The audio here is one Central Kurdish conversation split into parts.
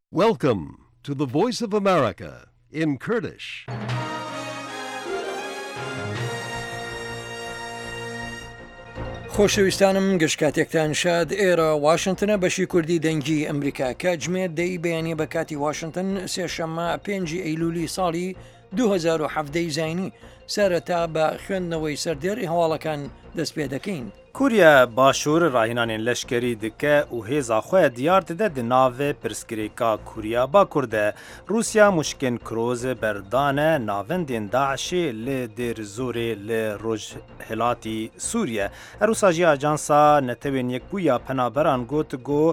Welcome to the Voice of America in Kurdish. خۆشەویستانم گەشتکاتێکتان شاد ئێرە واشنگتنە بەشی کوردی دەنگی ئەمریکا کاتژمێر دەی بەیانی بە کاتی واشنگتن سێشەممە 5 ئەیلولی ساڵی 2017 زینی سەرەتا بە خوێندنەوەی سەردێڕی هەواڵەکان دەست پێ دەکەین. کوریا باشوور راهینانên leşkerî dike û hêza xwe diyar dide di navê pirsgirêka Kurya Bakur de. Rusya muşkên Kurozê berdane navendên Daişê li Dêrezorê li Rojhilatî Sûriye. Herwisa jî Ajansa Netewên Yekbûya Penaberan got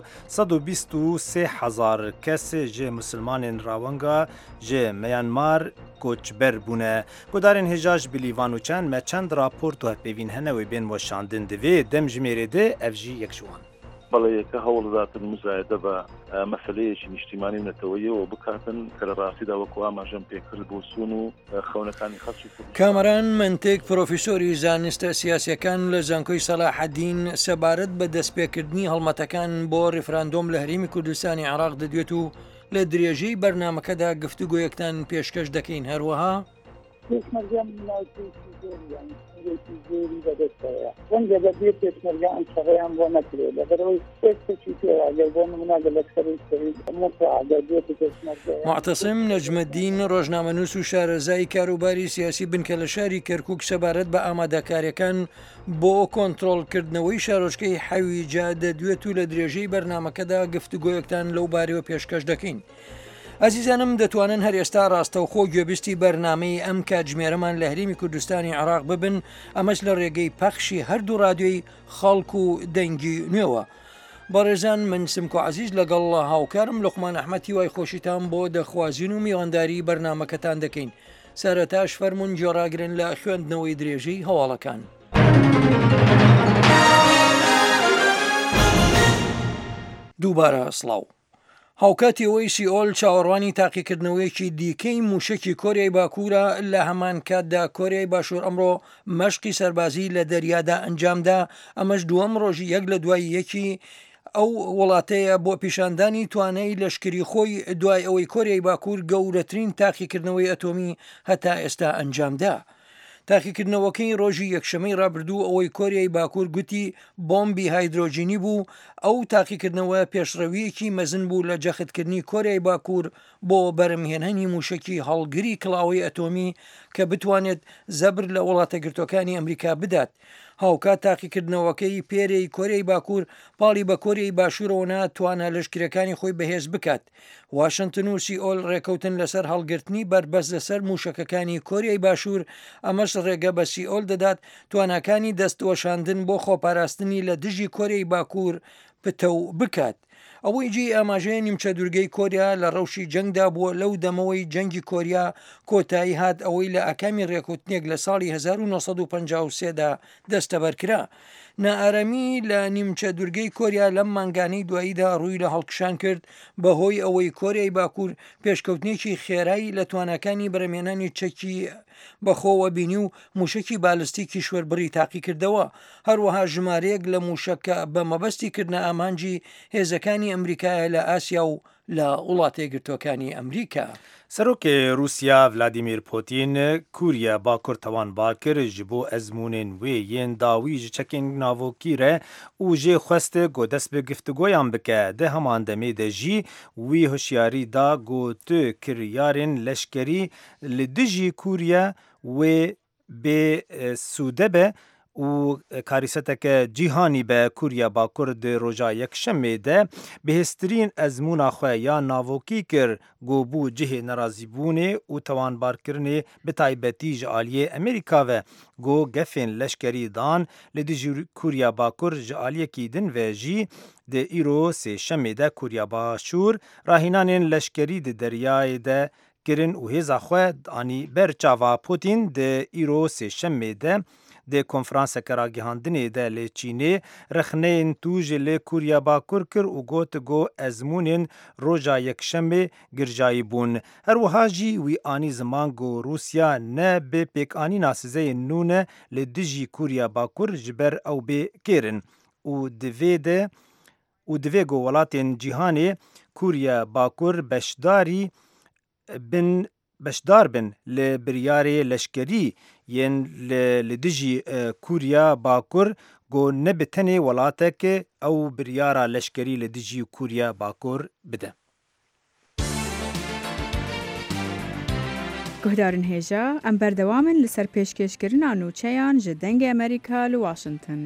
123,000 kes ji Musilmanên Rawanga ji Myanmar koçber bûne. Gudarên hêja ji Bilîvan û çend me çend rapor tu hevpêvîn hene wê bên weşandin divê dem ji mêrê de ev jî yek ji wan. بەڵێیەکە هەوڵداتن مزایدە بە مەسلەیەکی نیشتیمانی نەتەوەیەوە بکاتن کە لە ڕاستیدا وەکو ئاماژەم پێکرد بۆ سون و خەونەکانی خەڵکی کامەران منتێک پرۆفیسۆری زانستە سیاسیەکان لە زانکۆی سەلاحەدین سەبارەت بە دەستپێکردنی هەڵمەتەکان بۆ ڕێفراندۆم لە هەرێمی کوردستانی عێراق دەدوێت و لە درێژەی بەرنامەکەدا گفتوگۆیەکتان پێشکەش دەکەین هەروەها زۆری بەدەستەیە وەنگە بەبێ پێشمەرگە ئەم شەڕەیان بۆ نەکرێت لەبەرەوەی شتێکی پێراگەر بۆ نمونە لە لەشکەری ئاگەر پێشمەرگە معتەسم نەجمەدین ڕۆژنامەنووس و شارەزای کاروباری سیاسی بنکە لە شاری کەرکووک سەبارەت بە ئامادەکاریەکان بۆ کۆنتڕۆڵکردنەوەی شارۆچکەی حەویجا دەدوێت و لە درێژەی بەرنامەکەدا گفتوگۆیەکتان لەو بارەوە پێشکەش دەکەین. ئازیزانم دەتوانن هەر ئێستا ڕاستەوخۆ گوێبیستی بەرنامەی ئەم کاتژمێرەمان لە هەرێمی کوردستانی عێراق ببن ئەمەش لە ڕێگەی پەخشی هەردوو ڕادیۆی خەڵک و دەنگی نوێوە. بەڕێزان من سمکۆ عەزیز لەگەڵ هاوکارم لوقمان ئەحمەدی وای خۆشیتان بۆ دەخوازین و میوانداری بەرنامەکەتان دەکەین. سەرەتاش فەرمونون جۆڕاگرن لە خوێندنەوەی درێژەی هەواڵەکان. دووبارە سڵاو. هاوکاتیەوەی سیئۆل چاوەڕوانی تاقیکردنەوەیەکی دیکەی موشکی کۆریای باکوورە لە هەمان کاتدا کۆریای باشوور ئەمڕۆ مەشقی سەربازی لە دەریادا ئەنجامدا ئەمەش دووەم ڕۆژی یەک لە دوای یەکی ئەو وڵاتەیە بۆ پیشاندانی توانای لەشکری خۆی دوای ئەوەی کۆریای باکوور گەورەترین تاقیکردنەوەی ئەتۆمی هەتا ئێستا ئەنجامدا. تاقیکردنەوەکەی ڕۆژی یەکشەمەی ڕابردوو ئەوەی کۆریای باکوور گوتی بۆمبی هایدرۆجینی بوو ئەو تاقیکردنەوە پێشڕەویەکی مەزن بوو لە جەختکردنی کۆریای باکوور بۆ بەرهەمهێنانی موشکی هەڵگری کڵاوی ئەتۆمی کە بتوانێت زەبر لە وڵاتە گرتوەکانی ئەمریکا بدات. هاوکات تاقیکردنەوەکەی پێرەی کۆریای باکوور پاڵی بە کۆریای باشوورەوە ناتوانە لەشکرەکانی خۆی بەهێز بکات. واشنگتن و سیئۆل ڕێکەوتن لەسەر هەڵگرتنی بربەست لەسەر موشکەکانی کۆریای باشوور ئەمەش ڕێگە بە سیئۆل دەدات تواناکانی دەستوەشاندن بۆ خۆپاراستنی لە دژی کۆریای باکوور پتەو بکات. ئەوەی جی ئاماژەیە نیمچە دوورگەی کۆریا لە ڕەوشی جەنگدا بووە لەو دەمەوەی جەنگی کۆریا کۆتایی هات ئەوەی لە ئەکامی ڕێکوتنێک لە ساڵی 1953دا دەستەبەرکرا. نائارامی لە نیمچە دوورگەی کۆریا لەم مانگانەی دواییدا ڕووی لە هەڵکشان کرد بەهۆی ئەوەی کۆریای باکوور پێشکەوتنێکی خێرایی لە توانەکانی بەرهەمهێنانی چەکی بەخۆوە بینی و موشکی بالستیکی شوێربڕی تاقی کردەوە. هەروەها ژمارەیەک لە موشەکە بە مەبەستی کردنە ئامانجی هێزەکانی ئەمریکایە لە ئاسیا و لە وڵاتە گرتوەکانی ئەمریکا. Serokê Rusya Vladimir Putin Kurya Bakur towanbar kir ji bo ezmûnên wê yên dawî ji çekên navokî re û jê xweste got dest bi giftugoyan bike. Di heman demê de jî wî hişyarî da got tu kiryarên leşkerî li dijî Kurya wê bê sûde be û karîseteke cîhanî be Kurya Bakur di roja yekşemê de bihêztirîn ezmûna xwe ya navokî kir got bû cihê nerazîbûnê û towanbarkirinê bi taybetî ji aliyê Amerîka ve got gefên leşkerî dan li dijî Kurya Bakur ji aliyekî din ve jî di îro sêşemê de Kurya Başûr rahînanên leşkerî di deryayê de kirin û hêza xwe anî ber çava Putin di îro sêşemê de د کنفرانسeke ragihandinê de lê Çînê rexneyên tû ji lê Kurya Bakur kir û got ezmûnên roja yekşemê girjayî bûn. Her wiha jî wî anî ziman got Rûsya ne bê pêkanîna sizeyên nû ne li dijî Kurya Bakur ji ber ew bê kêrin û divê got welatên cîhanê کوریا باکوور بەشدار بن لە بریارێ لەشکەری یەن لە دژی کوریا باکوور گۆ نەبتەنێ وڵاتێکە ئەو بریارە لەشکەری لە دژی کوریا باکوور بدە. گهدارن هێژە ئەم بەردەوامن لەسەر پێشکەشکردنا نوچەیان ji dengê ئەمریکا لە واشنگتن.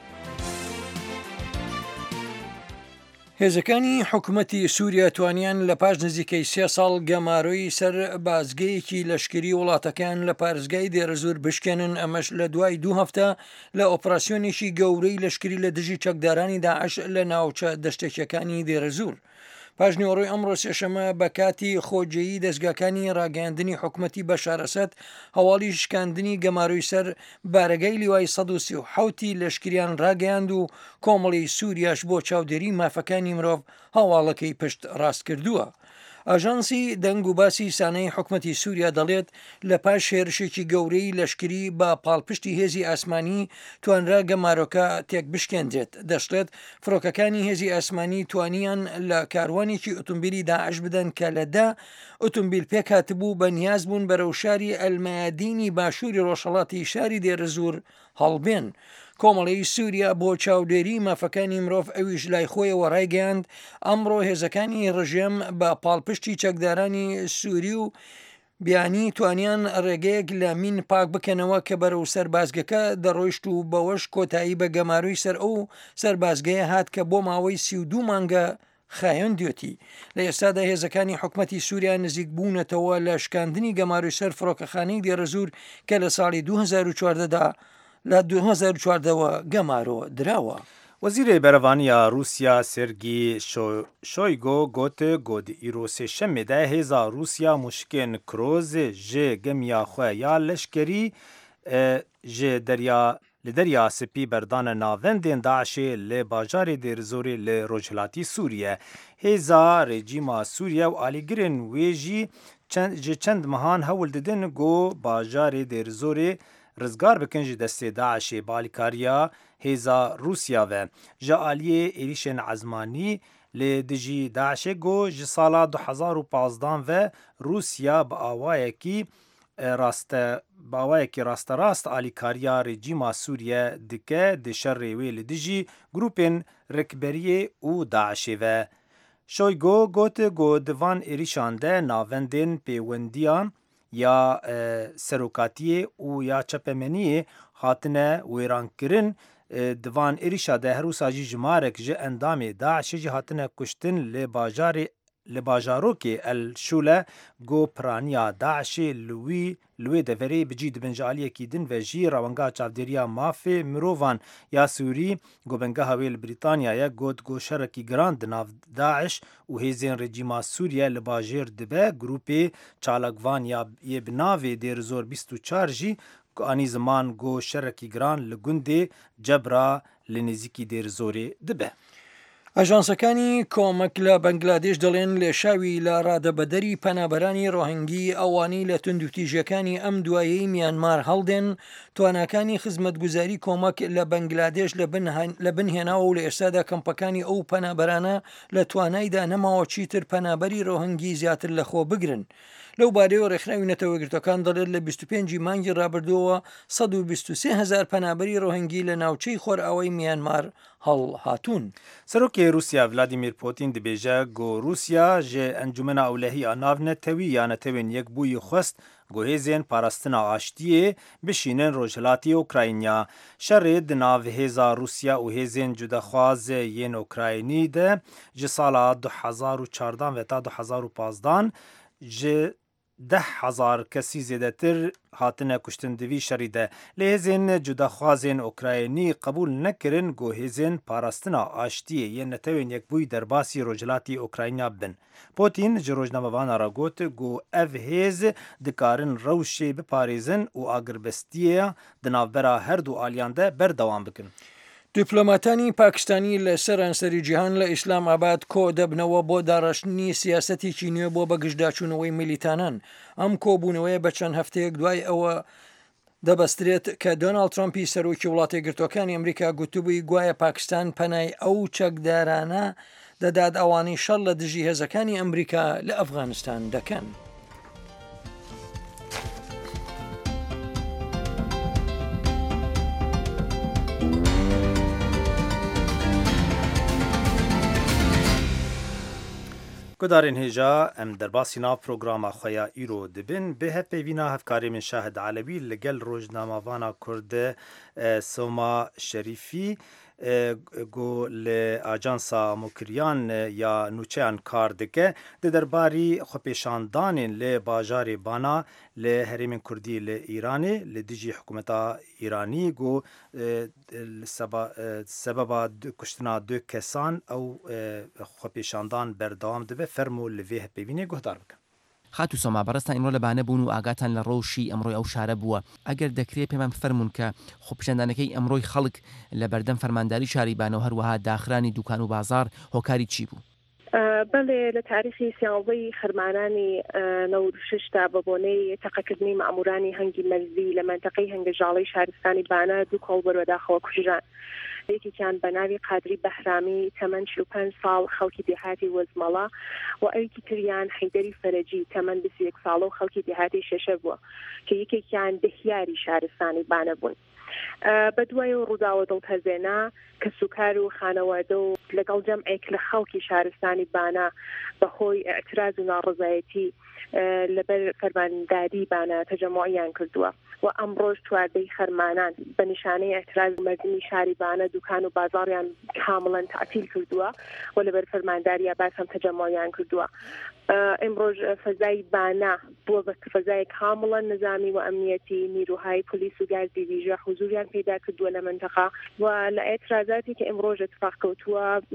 هێزەکانی حکوومەتی سووریا توانیان لە پاش نزیکەی 3 ساڵ گەماروی سەر بازگەیەکی لەشکری وڵاتەکان لە پارێزگای دێرەزور بشکێنن، ئەمەش لە دوای 2 هەفتە لە ئۆپراسیۆنێکی گەورەی لەشکری لە دژی چەکدارانی داعش لە ناوچە دەشتێکەکانی دێرەزور. پاش نیوەڕۆی ئەمڕۆ سێشەمە بە کاتی خۆجێیی دەستگاکانی ڕاگەاندنی حکوومەتی بەشار ئەسەد هەواڵی شکاندنی گەماروی سەر بارگەی لیوای 137 لەشکریان ڕاگەاند و کۆمەڵی سووریاش بۆ چاودێری مافەکانی مرۆڤ هەواڵەکەی پشت ڕاست کردووە. ئاژانسی دەنگ و باسی سانەی حکوومەتی سووریا دەڵێت لە پاش هێرشێکی گەورەی لەشکری بە پاڵپشتی هێزی ئاسمانی توانرا گەمارۆکە تێک بشکێنرێت. دەشڵێت فڕۆکەکانی هێزی ئاسمانی توانیان لە کاروانێکی ئۆتۆمبیلی داعش بدەن کە لەدا ئۆتۆمبیل پێک هاتبوو بە نیاز بوون بەرەو شاری ئەلمەیادینی باشووری ڕۆژهەڵاتی شاری دێرەزور هەڵبێن. کۆمەڵی سووریا بۆ چاودێری مافەکانی مرۆڤ ئەویش لای خۆیەوە ڕایگەاند ئەمڕۆ هێزەکانی ڕژێم بە پاڵپشتی چەکدارانی سووری و بیانی توانیان ڕێگەیەک لە مین پاک بکەنەوە کە بەرەو سەربازگەکە دەڕۆیشت و بەوەش کۆتایی بە گەماروی سەر ئەو سەربازگەیە هات کە بۆ ماوەی 32 مانگە خایۆن دیوتی. لە ئێستادا هێزەکانی حکوومەتی سووریا نزیک بوونەتەوە لە شکاندنی گەماروی سەر فڕۆکەخانەی دێرەزور کە لە ساڵی 2014دا لە 2014ەوە گەمارۆ دراوە. وەزیرê berevaniya Rûsya Sergî Shoygu got god îro sêşemê de hêza Rûsya mûşikên Kurozê ji gemiya xwe ya leşkerî li derya Spî berdana navendên Daişê li bajarê Dêrezorê li Rojhilatî Sûriye. Hêza rejîma Sûriye û alîgirên wê jî ji çend mehan hewl didin got bajarê Dêrezorê rizgar bikin ji destê Daişê balîkariya hêza Rûsya ve. Ji aliyê êrişên ezmanî lê dijî Daişê got ji sala 2015 ve Rûsya bi awayekî rasterast alîkariya rejîma Sûriye dike di şerê wê li dijî grûpên Rêkberiyê û Daişê ve. Shoygu got di van êrişan de navendên pêwendiyan ya serokatiyê û ya çepemeniyê hatine wêrankirin. Di van êrişa de her wisa jî ji marek ji endamê Daişê jî hatine kuştin li bajarokê El Şule got piraniya Daişê li wê deverê bi cî dibin ji aliyekî din ve jî rawengeha çavdêriya mafê mirovan ya Sûrî gobengeha wê li Brîtanyayê got şerekî giran di nav Daиш û hêzên rejîma Sûriye li bajêr dibe. Grûpê çalakvan yê bi navê Dêrezor 24 jî anî ziman got şerekî giran li gundê Cebra li nêzîkî Dêrezorê dibe. ئەژانسەکانی کۆمەک لە بەنگلادێش دەڵێن لێشاوی لە ڕادەبەدەری پەنابەرانی ڕۆهنگی ئەوانی لە توندوتیژەکانی ئەم دوایەی میانمار هەڵدێن تواناکانی خزمەتگوزاری کۆمەک لە بەنگلادێش لە بنهێناوە و لە ئێستادا کەمپەکانی ئەو پەنابەرانە لە توانایدا نەماوە چیتر پەنابەری ڕۆهنگی زیاتر لەخۆ بگرن. لەو بارەیەوە ڕێکخراوی نەتەوەگرتەکان دەڵێت لە 25 مانگی ڕابردووە 123,000 پەنابەری ڕۆهنگی لە ناوچەی خۆرئاوای میانمار هەڵ هاتوون. سەرۆکێ رووسیا ڤلادیمیر پۆتین دەبێژە گۆ رووسیا ji encumena ewlehîya nav netewî ya netewên yekbûyî xwest guhêzên parastina aştiyê bişînin Rojhilatê Ukrayna. Şerê di nav hêza Rûsya û hêzên cudexwazê yên Ukraynî de ji sala 2014 ve ta 2015 ji 10,000 kesî zêdetir hatine kuştin di vî şerî de. Lê hêzên cudexwazên Ukraynî qebûl nekirin ku hêzên parastina aştiyê yên netewên yekbûyî derbasî Rojhilatî Ukrayna bin. Putin ji rojnamevana re got ku ev hêz dikarin rewşê biparêzin û agirbistiya di navbera her du aliyan de berdewam bikin. دیپلۆماتانی پاکستانی لە سەرانسەری جیهان لە ئیسلام ئاباد کۆ دەبنەوە بۆ داڕشتنی سیاسەتێکی نوێ بۆ بەگشتداچوونەوەی میلیتانان. ئەم کۆبوونەوەی بە چەند هەفتەیەک دوای ئەوە دەبەسترێت کە دۆناڵد ترامپی سەرۆکی وڵاتە یەکگرتووەکانی ئەمریکا گوتوبووی گوایە پاکستان پەنای ئەو چەکدارانە دەدات ئەوانەی شەڕ لە دژی هێزەکانی ئەمریکا لە ئەفغانستان دەکەن. گدارین هجا ام در باسی ناو پروگراما خویا ایرو دبن به هفپیوینا هفکاری من شاهد علوی لگل روزنامه‌وانا کرد سوما شریفی گو لآجانسا مکریان یا نوچهان کار دکه ده درباری خوپیشاندان لباجار بانا لحریم کردی لإیرانی لدیجی حکومتا ایرانی گو سبب کشتنا دو کسان او خوپیشاندان بردوام دبه فرمو لوی هپیوینه گهدار بکن. خاتو سۆما بەڕستان ئیمڕۆ لەبانە بوون و ئاگاتان لە ڕۆژی ئەمڕۆی ئەو شارە بووە. ئەگەر دەکرێت پێمان فەرمونون کە خۆپیشاندانەکەی ئەمڕۆی خەڵک لە بەردەم فەرمانداری شاری بانە و هەروەها داخرانی دوکان و بازار هۆکاری چی بوو؟ بەڵێ لە تاریخی سیاوەی خرمانانی 96 تا بە بۆنەی تەقەکردنی مەئمورانی هەنگی مەرزی لە منتەقەی هەنگەژاڵەی شارستانی بانە دوو کۆڵبەر بەداخەوە کوژران. یەکێکیان بە ناوی قادری بەهرامی تەمەن 45 ساڵ خەڵکی دێهاتی وەزمەڵە و ئەوێکی تریان حەیدەری فەرەجی تەمەن 21 ساڵە و خەڵکی دێهاتی شەشە بووە کە یەکێکیان دەهیاری شارستانی بانە بوون. بە دوای ڕووداوە دڵتەزێنا کە سوکار و خانەوادە و لەگەڵ جەمعێک لە خەڵکی شارستانی بانە بەهۆی ئەعتراز و ناڕزایەتی لەبەر فەرمانداری بانە تەجەموعیان کردووە و ئەمڕۆژ چواردەی خەرمانان بە نیشانەی ئەعتراز مەردمی شاری بانە دوکان و بازاڕیان کامڵەن تعتیل کردووە و لەبەر فەرمانداری عباس هەم تەجەموعیان کردووە. ئەمڕۆژ فەزای بانە بووە بە فەزای کامڵەن نظامی و ئەمنیەتی نیروهای پلیس و گاز دیڤیژە حوزوریان پێدا کردووە لە منتەقە و لە ئێترازاتی کە ئەمڕۆژ اتفاق کەوتووە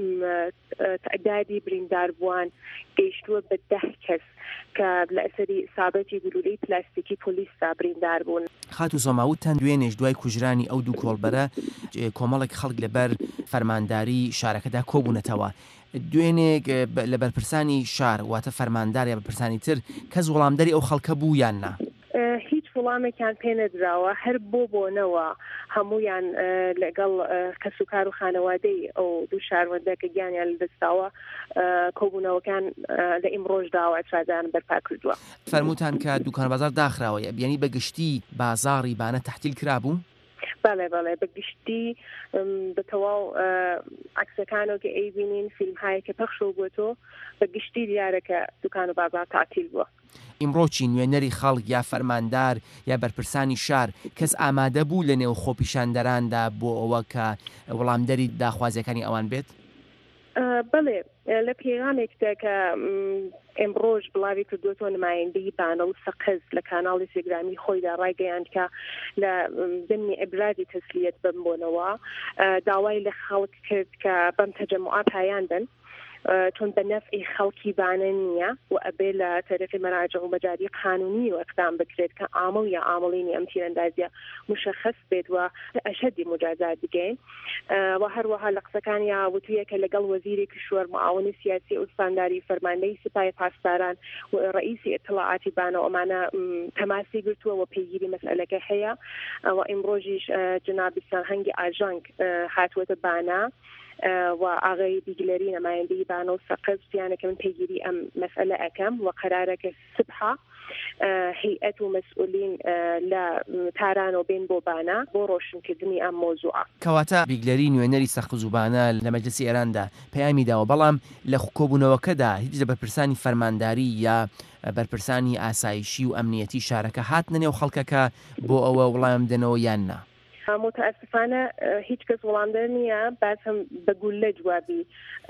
تعدادی برینداربووان گەیشتووە بە 10 کەس کە لە ئەسەری ئیسابەتی گلولەی پلاستیکی پۆلیستا بریندار بوون. خاتو سۆماوتتان دوێنێش دوای کوژرانی ئەو دوو کۆڵبەرە کۆمەڵێک خەڵک لەبەر فەرمانداری شارەکەدا کۆبوونەتەوە. دوێنێک لە بەرپرسانی شار واتە فەرماندار یا بەرپرسانی تر کەس وەڵامدەری ئەو خەڵکە بوو یان نا؟ هیچ وەڵامێکیان پێ نەدراوە هەر بۆنەوە هەمویان لەگەڵ کەسوکار و خانەوادەی ئەو دوو شاروەندە کە گیانیان لەدەستاوە کۆبوونەوەکان لە ئیمڕۆژداوە ئەترازیان بەرپا کردووە. فەرمووتان کە دوکان بازار داخراوە یعنی بەگشتی بازاڕی بانە تەحتیل کرابوو؟ بەڵێ بەگشتی بەتەواو عکسەکانەوە کە ئەیبینین فیلمهایە کە پەخشەوە بووەتەوە بەگشتی دیارەکە دوکان و بازار تعتیل بووە. ئیمڕۆچی نوێنەری خەڵک یا فەرماندار یا بەرپرسانی شار کەس ئامادە بوو لە نێو خۆپیشاندەراندا بۆ ئەوە کە وەڵامدەری داخوازیەکانی ئەوان بێت؟ بەڵێ لە پێغامێکدا کە ئەمڕۆژ بڵاوی کردوەوە نمایندەی بانە و سەقز لە کاناڵی تێلگرامی خۆیدا ڕایگەیاند کە لە ضمنی ئیبرازی تەسلیەت بمبوونەوە داوای لە خەڵک کرد کە بەم تەجەموعات پایان بن چون بە نەفعی خەڵکی بانە نییە و ئەبێ لە تەرەقی مەراجع و مەجاری قانونی و ئەقدام بکرێت کە ئامڵ یا ئامڵینی ئەم تیرەندازیە مشخص بێت و ئەشەدی مجازات بگەین و هەروەها لە قسەکانیا وتویە کە لەگەڵ وەزیری کشوەر معاونی سیاسی ئوستانداری فەرماندەی سپای پاسداران و ڕئیسی ئیطلاعاتی بانە ئەمانە تەماسی گرتووە و پێگیری مەسئلەکە هەیە و ئیمڕۆژیش جنابستان هەنگی ئاژانگ هاتووەتە بانە و ئاغای بیگلەری نمایندەی بانە و سەقز یانەکە من پێگیری ئەم مەسئلە ئەەکەم و قەرارەکە سبحە هیئەت و مەسئولین لە تارانۆ بێن بۆ بانە بۆ ڕۆشنکردنی ئەم مۆزوعە. کەواتە بیگلەری نوێنەری سەقز و بانە لە مەجلسی ئێراندا پەیامی داوە بەڵام لە کۆبوونەوەکەدا هیچ لە بەرپرسانی فەرمانداری یا بەرپرسانی ئاسایشی و ئەمنیەتی شارەکە هاتنە نێو خەڵکەکە بۆ ئەوە وەڵام بدەنەوە یان نا؟ متاسفانە هیچ کەس وەڵامدەر نییە باسم بەگول لە جوابی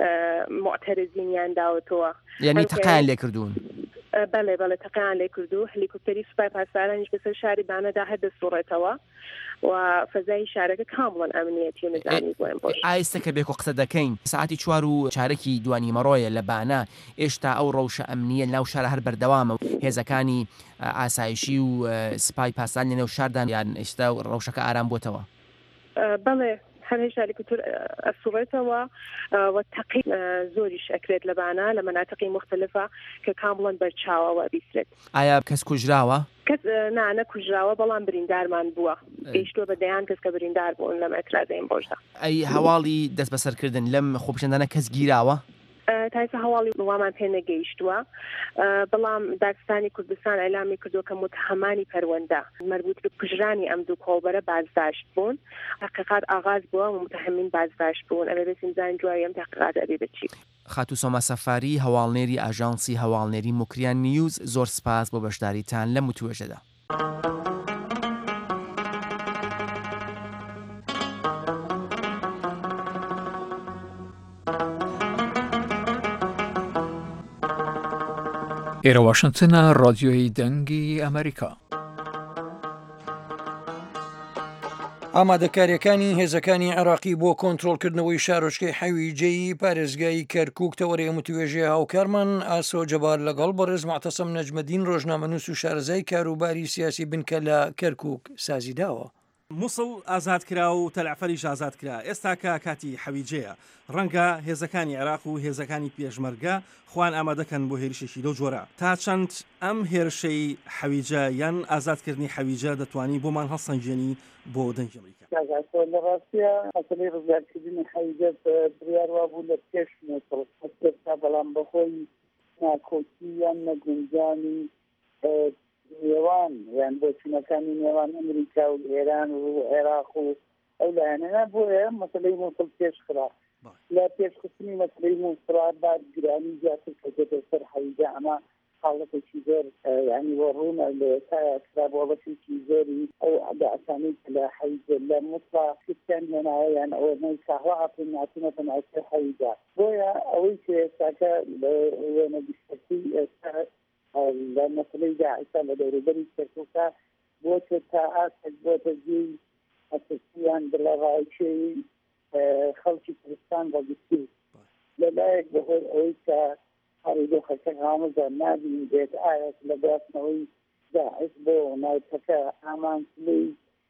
معتەرزینیان داوەتەوە یعنی تەقیان لێ کردوون. بەڵێ تەقیان لێ کردو هەلیکۆپتەری سوپای پاسدارانیش بەسەر شاری بانەدا هەردەسوڕێتەوە و فەزای شارەکە کامڵەن ئەمنیەتی و نظامی بۆ ئەمڕۆژ. ئایستە کە بێکۆ قسە دەکەین ساعتی 4 و چارەکی دوانی مەڕۆیە لە بانە ئێشتا ئەو ڕەوشە ئەمنیە ناو شارە هەر بەردەوامە و هێزەکانی ئاسایشی و سپای پاسداران لە نێو شاردان یان ئێستا ڕەوشەکە ئارام بۆتەوە. بەڵێ هەر هێشتا هەلیکۆپتەر ئەسوڕێتەوە و تەقی زۆریش ئەکرێت لە بانە لە مەناتقی مختلفە کە کامڵەن بەرچاوەوە بیسترێت. ئایا کەس کوژراوە؟ کەس نەکوژراوە بەڵام بریندارمان بووە گەیشتووە بە دەیان کەس کە بریندار بوون لەم ئەترازە ئیمڕۆژدا. ئەی هەواڵی دەست بەسەرکردن لەم خۆپیشاندانە کەس گیراوە؟ تایسە هەواڵی وامان پێ نەگەیشتووە بەڵام دادستانی کوردستان ئەعلامی کردووە کە متهمانی پەروەندە مربوط بە کوژرانی ئەم دوو کۆڵبەرە بازداشت بوون تحقیقات ئاغاز بووە و متهمین بازداشت بوون ئەبێ بێتین زانین دوای ئەم تحقیقات ئەبێ بچی. خاتو سۆما سەفاری هەواڵنێری ئاژانسی هەواڵنێری موکریان نیوز زۆر سپاس بۆ بەشداریتان لە متوێژەدا. ئێرە واشنگتنە ڕادیۆی دەنگی ئەمریکا. ئامادەکاریەکانی هێزەکانی عێراقی بۆ کۆنتڕۆڵکردنەوەی شارۆچکەی حەویجەیی پارێزگای کەرکووک تەوەرەیە متوێژێ هاوکارمان ئاسۆ جەبار لەگەڵ بەڕێز معتەسەم نەجمەدین ڕۆژنامەنووس و شارەزای کاروباری سیاسی بنکە لە کەرکووک سازی داوە. مووسڵ ئازادکرا و تەلعفەریش ئازادکرا ئێستا کە کاتی حەویجەیە ڕەنگە هێزەکانی عێراق و هێزەکانی پێشمەرگە خوان ئامادەکەن بۆ هێرشێکی لەو جۆرە تا چەند ئەم هێرشەی حەویجە یان ئازادکردنی حەویجە دەتوانی بۆمان هەڵسەنگێنی بۆ دەنگی ئەمریکا. لە ڕاستیە ئەسڵی ڕزگارکردنی حەویجە بڕیاروا بوو لە پێش مووسڵ تا بەڵام بەخۆی ناکۆکی یان نەگونجانی نێوان یان بۆچوونەکانی نێوان ئەمریکا و ئێران و عێراق و ئەو لایەنە بۆیە مەسەلەی مووسڵ پێشخرا لە پێشخستنی مەسەلەی مووسڵ بعد گرانی زیاتر کردێتە سەر حەویجە ئەمە حاڵەتێکی زۆر یعنی بۆ ڕوونە لە تاکرا بۆ بەشێکی زۆری ئەو بە ئاسانی لە حەویجە لە مووسڵ شتیان هێنایە یان ئەوە نەی کاهوا هاتن ناتونەتە ناوچەی حەویجە بۆیە ئەوەی کە ئێستاکە لە وێنە بیستەکەی ئێستا لە مەسلەی داعشە لە دەوروبەری کەرکووکە بۆتە تا ئاسک بۆتە جێی ئەساسیان بڵاڕایچەی خەڵکی کوردستان ڕەگیستی لەلایەک بەهۆی ئەوەی کە هەڕیدۆخەکە هامەزە نابین بێت ئاەت لە باسنەوەی داعش بۆ ناوچەکە ئامانسلەی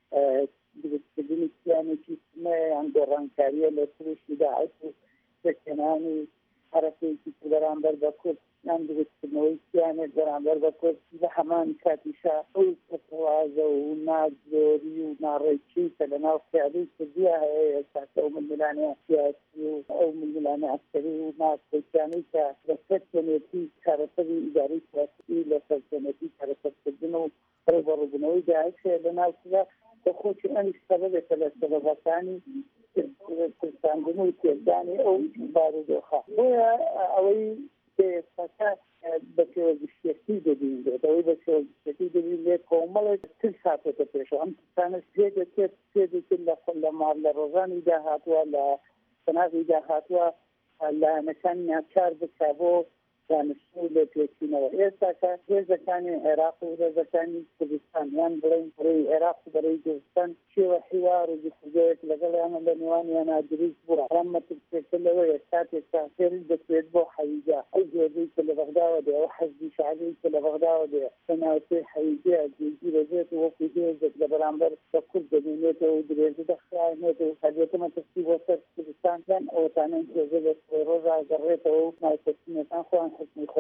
دروستکردنی کیانێکی سمەیە یان گۆڕانکاریە لە تروشی داعش و سەکێنانی حرەکەیەکی بەرامبەر بە کورد یان دروستکردنەوەی کیانێک بەرامبەر بە کورد لە هەمان کاتیشا ئەو تەواوازە و نادزۆری و ناڕێکی کە لە ناو خیاڵی کردیە هەیە ئێستاکە ئەو ململانەیە سیاسی و ئەو ململانە عەسکەری و ناکۆکیانەی کە لە سەرکردنێتی کارەسەری ئیداری سیاسی لە سەرکردنێتی کارەسەرکردن و ڕێبەڕووبوونەوەی داعش هەیە لە ناوچەکە بەخۆکی ئەمیش سەبەبێتە لە سەبەبەکانی کوردستانبوون و تێدانی ئەو بارودۆخە بۆیە ئەوەی ئێستاکە بە شێوەزشتێتی دەبینێت ئەوەی بە شێوەزشتێتی دەبینێت کۆمەڵێک تر ساتێتە پێشەوە ئەم تستانە پێدەکرد لە مار لە ڕۆژانی داهاتووە لە سەناغی داهاتووە لایەنەکانی ناچار بکا بۆ دانیشتن لە پێچینەوە ئێستاکە هێزەکانی عێراق و هێزەکانی کوردستان یان بڵێن بەرەی عێراق و بەرەی کوردستان شێوە حیوار و گفتگۆیەک لەگەڵیانە لە نێوانیانە دروست بووە ڕەمەترسێکە لەوەیە کاتێکتا فێری دەکرێت بۆ حەویجە ئەو جێبەی کە لە بەغداوە دێ ئەو حەزبی شعبی کە لە بەغداوە دێ لە ناوچەی حەویجەیە جێگیر دەبێت و وەکو هێزێک لە بەرامبەر بە کورد دەبینێتەوە و درێژە دەخرایێنێتەوە و هەبێتە مەترسی بۆ سەر کوردستان یان ئەوەتانەی هێزە بە ڕۆژا گەڕێتەوە و ناوچەکان خۆیان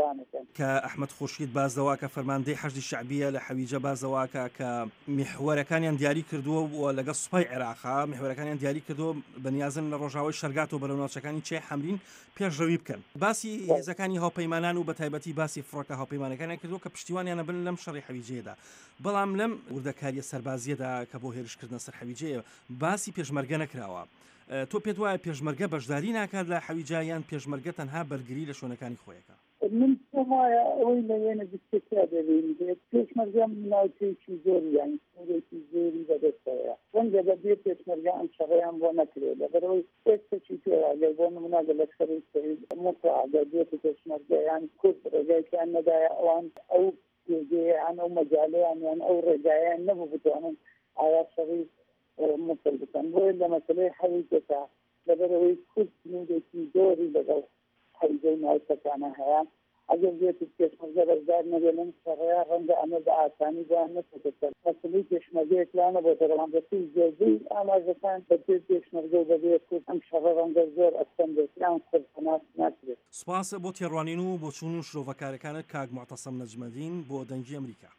کە ئەحمەد خورشید بازەوە کە فەرماندەی حەشدی شعبیە لە حەویجە بازەواکە کە میحوەرەکانیان دیاری کردووە و لەگەڵ سوپای عێراقا میحوەرەکانیان دیاری کردووە بەنیازن لە ڕۆژاوی شەرگات و بەرەوناوچەکانی چێ حەمرین پێشڕەوی بکەن باسی هێزەکانی هاوپەیمانان و بەتایبەتی باسی فڕۆکە هاوپەیمانەکانیان کردووە کە پشتیوانیانە بن لەم شەڕی حەویجەیەدا بەڵام لەم وردەکاریە سەربازیەدا کە بۆ هێرشکردنە سەر حەویجەیە باسی پێشمەرگە نەکراوە تۆ پێت وایە پێشمەرگە بەشداری ناکات لە حەویجە یان پێشمەرگە تەنها بەرگری لە شوێنەکانی خۆیەکە من وایە ئەوەی لە وێنە دستێکا دەبێت پێشمەرگەم ناوچەیەکی زۆری یان سوورێکی زۆری بەدەستەیە ڕەنگە بەبێ پێشمەرگە ئەم شەڕەیان بۆ نەکرێت لەبەرەوەی هێستێکی پێواگەر بۆ نمونە لە لەشکەری مۆساعدە بێت پێشمەرگە یان کورد ڕێگایکیان نەدایە ئەوان ئەو پێگەیان ئەو مەجالەیان یان ئەو ڕێگایان نەبوو بتوانن ئایا شەڕی مووسڵ بکەن بۆیە لە مەسەلەی حەویجەکە لەبەرەوەی کورد سنوودێکی زۆری لەگەڵ حەویجەی ناوچەکانە هەیە ئەگەر بێت پێشمەرگە بەشدار نەبێت لەم شەڕەیە ڕەنگە ئەمە بە ئاسانی بۆیان نەچێتەسەر مەسەلەی پێشمەرگەیەک لانە بۆ دەڕەوانگەتی زۆربەی ئاماژەکان بەبێ پێشمەرگە و بەبێ کورد ئەم شەڕە ڕەنگە زۆر ئەستەندێت یان خۆرپەناس ناکرێت. سوپاسە بۆ تێڕوانین و بۆ چوون و شرۆڤەکارەکانت کاک معتەسەم نەجمەدین بۆ دەنگی ئەمریکا.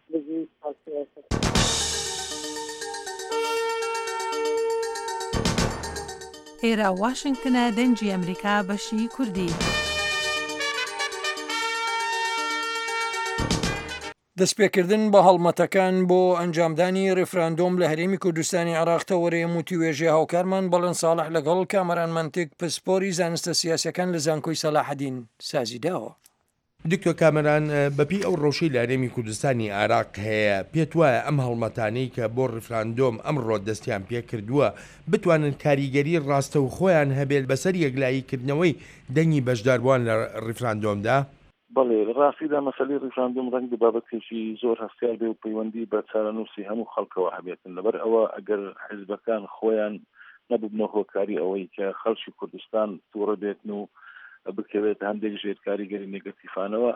ئێرە واشنگتنە دەنگی ئەمریکا بەشی کوردی. دەستپێکردن بە هەڵمەتەکان بۆ ئەنجامدانی ڕێفراندۆم لە هەرێمی کوردستانی عێراقتە وەرەیەم و توێژێ هاوکارمان بەڵێن ساڵح لەگەڵ کامەران منتێک پسپۆری زانستە سیاسەکان لە زانکۆی سەلاحەدین سازی داوە. دکتۆر کامەران بەپی ئەو ڕەوشەی لە هەرێمی کوردستانی عێراق هەیە پێت وایە ئەم هەڵمەتانەی کە بۆ ڕێفراندۆم ئەمڕۆ دەستیان پێ کردووە بتوانن کاریگەری ڕاستە و خۆیان هەبێت بەسەر یەکلاییکردنەوەی دەنگی بەشداربووان لە ڕێفراندۆمدا؟ بەڵێ ڕاستیدا مەسەلەی ڕێفراندۆم ڕەنگ بابەتێکی زۆر هەستیار بێ و پەیوەندی بە چارەنووسی هەموو خەڵکەوە هەبێتن لەبەر ئەوە ئەگەر حیزبەکان خۆیان نەبوونە هۆکاری ئەوەی کە خەڵکی کوردستان تووڕە بێتن و بکەوێت هەندێک ژێر کاریگەری نێگەتیفانەوە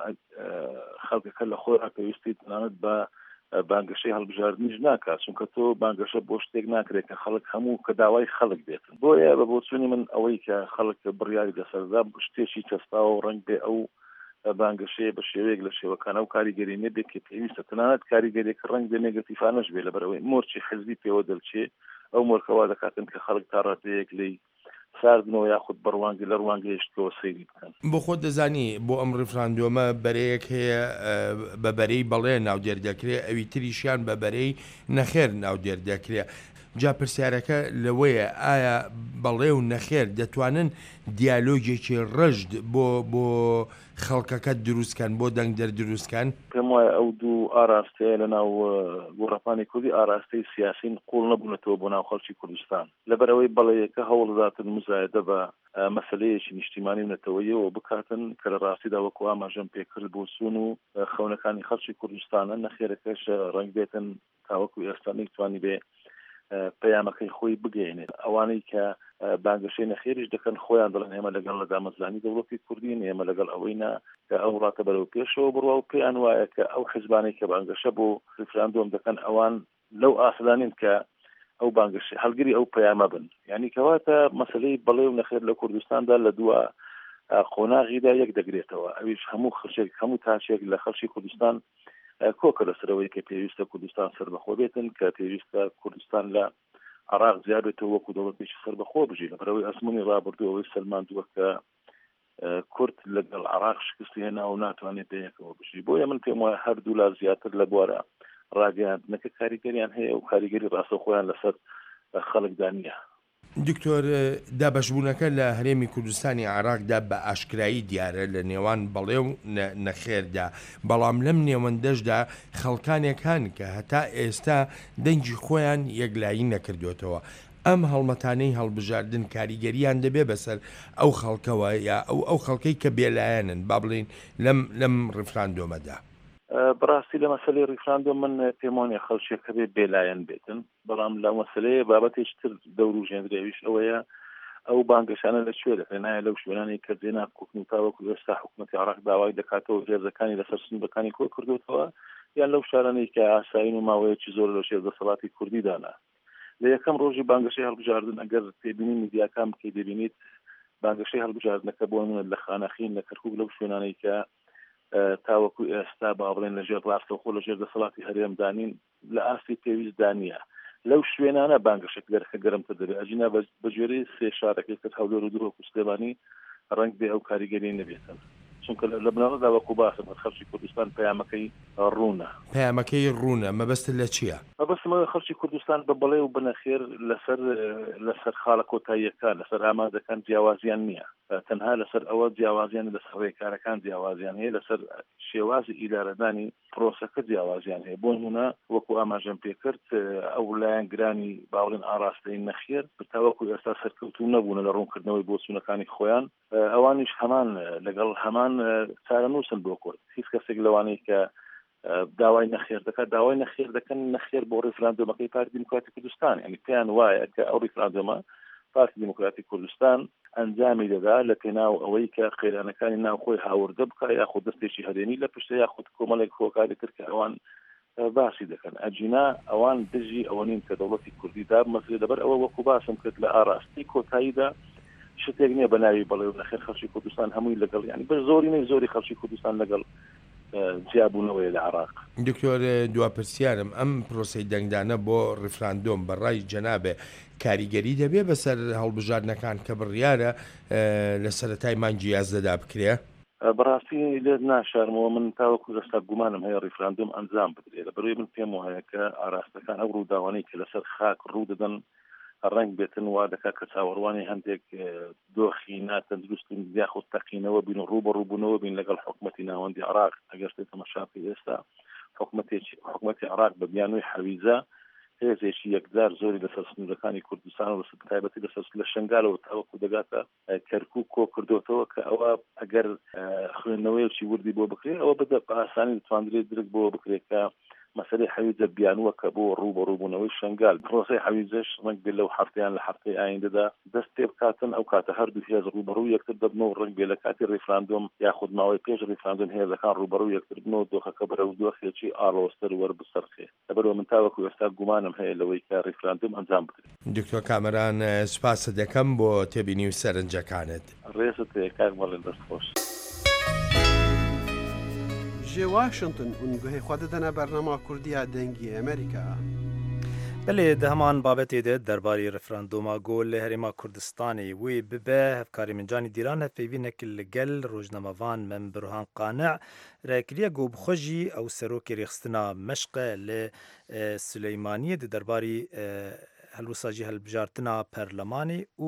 خەڵکەکە لە خۆی پێویستی تەنانەت بە بانگەشەی هەڵبژاردنیش ناکات چونکە تۆ بانگەشە بۆ شتێک ناکرێت کە خەڵک هەموو کە داوای خەڵک بێتن بۆیە بە بۆچوونی من ئەوەی کە خەڵک بڕیاری لەسەردا شتێکی چەستاوە و ڕەنگ بێ ئەو بانگەشەیە بە شێوەیەک لە شێوەکانە و کاریگەری نەبێت کە پێویستە تەنانەت کاریگەریەکە ڕەنگ بێ نێگەتیفانەش بێ لەبەرەوەی مۆرچی حزبی پێوە دەلچێ ئەو مۆرکەوا دەکاتن کە خەڵک تا ڕاتەیەک لی ساردنەوە یاخود بڕوانگی لە ڕوانگەیشتەوە سەیری بکەن. بۆ خۆت دەزانی بۆ ئەم ڕێفراندۆمە بەرەیەک هەیە بە بەرەی بەڵێ ناودێر دەکرێت ئەوی تریشیان بە بەرەی نەخێر ناودێر دەکرێت. جا پرسیارەکە لەوەیە ئایا بەڵێ و نەخێر دەتوانن دیالۆگێکی ڕەشد بۆ خەڵکەکە دروستکەن بۆ دەنگ دەردروستکەن؟ پێم وایە ئەو دوو ئاراستەیە لەناو گۆڕەپانی کوردی ئاراستەی سیاسین قوڵ نەبوونەتەوە بۆ ناو خەڵکی کوردستان لەبەرەوەی بەڵەیەکە هەوڵداتن مزایدە بە مەسلەیەکی نیشتیمانی نەتەوەیەوە بکاتن کە لە ڕاستیدا وەکو ئاماژەم پێکرد بۆ سون و خەونەکانی خەڵکی کوردستانە نەخێرەکەش ڕەنگ بێتن تاوەکو ئێستا نەیتوانی بێ پەیامەکەی خۆی بگەێنێت ئەوانەی کە بانگەشەی نەخێریش دەکەن خۆیان دەڵێن ئێمە لەگەڵ لە دامەزرانی دەوڵەتی کوردین ئێمە لەگەڵ ئەوەینا کە ئەو وڵاتە بەرەو پێشەوە بڕوا و پێیان وایە کە ئەو حیزبانەی کە بانگەشە بۆ ڕێفراندۆم دەکەن ئەوان لەو ئاسدانین کە ئەو بانگەشە هەڵگری ئەو پەیامە بن یعنی کەواتە مەسلەی بەڵێ و نەخێر لە کوردستاندا لە دووە قۆناغیدا یەک دەگرێتەوە ئەویش هەموو خەڵک هەموو تاچێک لە خەڵکی کوردستان کۆکە لەسەرەوەی کە پێویستە کوردستان سەربەخۆ بێتن کە پێویستە کوردستان لە عراق زیادێتەوە وەکو دەوڵەتێکی سەربەخۆ بژی لەبەرەوەی ئەسمونی ڕابردووەوەی سەلماندووە کە کورد لەگەڵ عراق شکستی هێنا و ناتوانێت پێیەکەوە بژی بۆیە من پێم وایە هەردوو لا زیاتر لە بوارە ڕاگەیاندنەکە کاریگەریان هەیە و کاریگەری ڕاستە خۆیان لەسەر خەڵکدا نییە. دکتۆر دابەشبوونەکە لە هەرێمی کوردستانی عێراقدا بە ئاشکرایی دیارە لە نێوان بەڵێ و نەخێردا بەڵام لەم نێوەندەشدا خەڵکانێکان کە هەتا ئێستا دەنگی خۆیان یەکلایی نەکردوێتەوە ئەم هەڵمەتانەی هەڵبژاردن کاریگەریان دەبێ بەسەر ئەو خەڵکەوە یا ئەو خەڵکەی کە بێلایەنن با بڵین لەم ڕێفراندۆمەدا. بەڕاستی لە مەسلەی ڕێفراندۆم من پێم وانێ خەڵکێکە بێ بێلایەن بێتن بەڵام لە مەسلەیە بابەتێکتر دەوروژێنرێویش ئەوەیە ئەو بانگەشانە لەکوێ دەکەنایە لەو شوێنانی کە جێنا کوکنی و تاوەکو ئێستا حکوومەتی عێراق داوای دەکاتەوە هێرزەکانی لەسەر سنوورەکانی کۆ کردوتەوە یان لەو شارانەی کە ئاساین و ماوەیەکی زۆر لە شێردەسەڵاتی کوردیدانا لە یەکەم ڕۆژی بانگەشەی هەڵبژاردن ئەگەر تێبینی میدیاکان بکەی دەبینیت بانگەشەی هەڵبژاردنەکە بۆ من لە خانەخین لە کەرکووک لەو شوێنانەی کە تاوەکو ئێستا با بڵێن لەژێر ڕاستەوخۆ لە ژێر دەسەڵاتی هەرێمدانین لە ئاستی پێویستدا نییە لەو شوێنانە بانگەشێک دەرەکە گەرمتر دەبێت ئەجینا بەگوێرەی سێ شارەکەی کرد هەولێر و درۆک و سلێمانی ڕەنگ بێ ئەو کاریگەری نەبێتن چونکە لە بنەوەدا وەکو باسم خەڵکی کوردستان پەیامەکەی ڕوونە مەبەستە لە چییە؟ مەبەستمەوە خەڵکی کوردستان بە بەڵێ و بنەخێر لەسەر خاڵە کۆتاییەکان لەسەر ئامادەکان جیاوازیان نییە تەنها لەسەر ئەوە جیاوازیان لەسەر ڕێکارەکان جیاوازیان هەیە لەسەر شێوازی ئیدارەدانی پرۆسەکە جیاوازیان هەیە بۆ نمونە وەکو ئاماژەم پێکرد ئەو لایەن گرانی باوڵین ئاراستەی نەخێر تاوەکو ئێستا سەرکەوتوو نەبوونە لە ڕوونکردنەوەی بۆچوونەکانی خۆیان ئەوانیش هەمان لەگەڵ هەمان چارەنووسن بۆ کورد هیچ کەسێک لەوانەی کە داوای نەخێر دەکات داوای نەخێر دەکەن نەخێر بۆ ڕێفراندۆمەکەی پارتی دیموکراتی کوردستان یعنی پێیان وایە کە ئەو ڕێفراندۆمە پارتی دیموکراتی کوردستان ئەنجامی دەدا لە پێناو ئەوەی کە قەیرانەکانی ناوخۆی هاوردە بکە یاخود دەستێکی هەرێمی لە پشتە یاخود کۆمەڵێک خۆکاری تر کە ئەوان باسی دەکەن ئەجینا ئەوان دژی ئەوە نین کە دەوڵەتی کوردی دابمەزرێت لەبەر ئەوە وەکو باسم کرد لە ئاراستی کۆتاییدا شتێک نییە بە ناوی بەڵێ و نەخێر خەڵکی کوردستان هەمووی لەگەڵ ینی بە زۆری خەڵکی کوردستان لەگەڵ جیابوونەوەی لە عێراق. دکتۆر دواپرسیارم ئەم پرۆسەی دەنگدانە بۆ ڕێفراندۆم بەڕای جەنابێ کاریگەری دەبێ بەسەر هەڵبژاردنەکان کە بڕیارە لە سەرەتای مانگی 11دا بکرێ؟ بەڕاستی لێ ناشارمەوە من تاوەکو لەستا گومانم هەیە ڕیفراندۆم ئەنجام بدرێت لەبەروی من پێم وایە کە ئاراستەکان ئەو ڕووداوانەی کە لەسەر خاک ڕوو دەدەن ڕنگ بێتن وا دەکات کە چاوەڕوانی هەندێک دۆخی ناتەندروستن یاخود تەقینەوە بین و ڕوو بە ڕووبوونەوە بین لەگەڵ حکومەتی ناوەندی عراق ئەگەر تەماشاکەی ئێستا حکومەتی عراق بە بیانووی حەویزە هێزێکی یەکدار زۆری لەسەر سنوورەکانی کوردستان و لەسەر تایبەتی لەسەر لە شنگالەوە تاوەکو دەگاتە کەرکووک کۆ کردوتەوە کە ئەوە ئەگەر خوێندنەوەیکی وردی بۆ بکرێت ئەوە بدە بە ئاسانی دەتوانرێت درک بۆ بکرێت کە مەسەلەی حەویزە بیانووە کە بۆ ڕوو بە ڕووبوونەوەی شنگال پرۆسەی حەویزەش ڕەنگ بێت لەو هەفتەیان لە هەفتەی ئایندەدا دەست پێ بکاتن ئەو کاتە هەردوو هێز ڕووبەڕوو یەکتر دەبنەوە ڕەنگ بێت لە کاتی ڕیفراندۆم یاخود ماوەی پێش ڕیفراندۆم هێزەکان ڕووبەڕوو یەکتر بنەوە دۆخەکە بەرەو دۆخێکی ئاڵۆستەر وەربسەرخێ لەبەرەوە من تاوەکو ئێستا گومانم هەیە لەوەی کە ڕیفراندۆم ئەنجام بدرێت. دکتۆر کامەران سوپاسە دەکەم بۆ تێبینی و سەرنجەکانت. ڕێزت کاک مەڵێن دەستخۆش. جێ واشنگتن ئونگوهی خوا دەدەنە بەرنامە کوردیا دەنگی ئەمریکا. بەێ دەهمان بابەتێدێت دەرباری ڕفراندۆما گۆل لە هەرێما کوردستانی وی ببە هەفکاری منجانی دیرانە پەیوینێکی لەگەل ڕۆژنەمەوان من بڕوهان قانع ڕێکریە گۆبخۆژی ئەو سەرۆکی ڕێخستنا مەشقە لە سلەیمانیە دەرباری هەلوساژی هەلبژارتنا پەرلەمانی و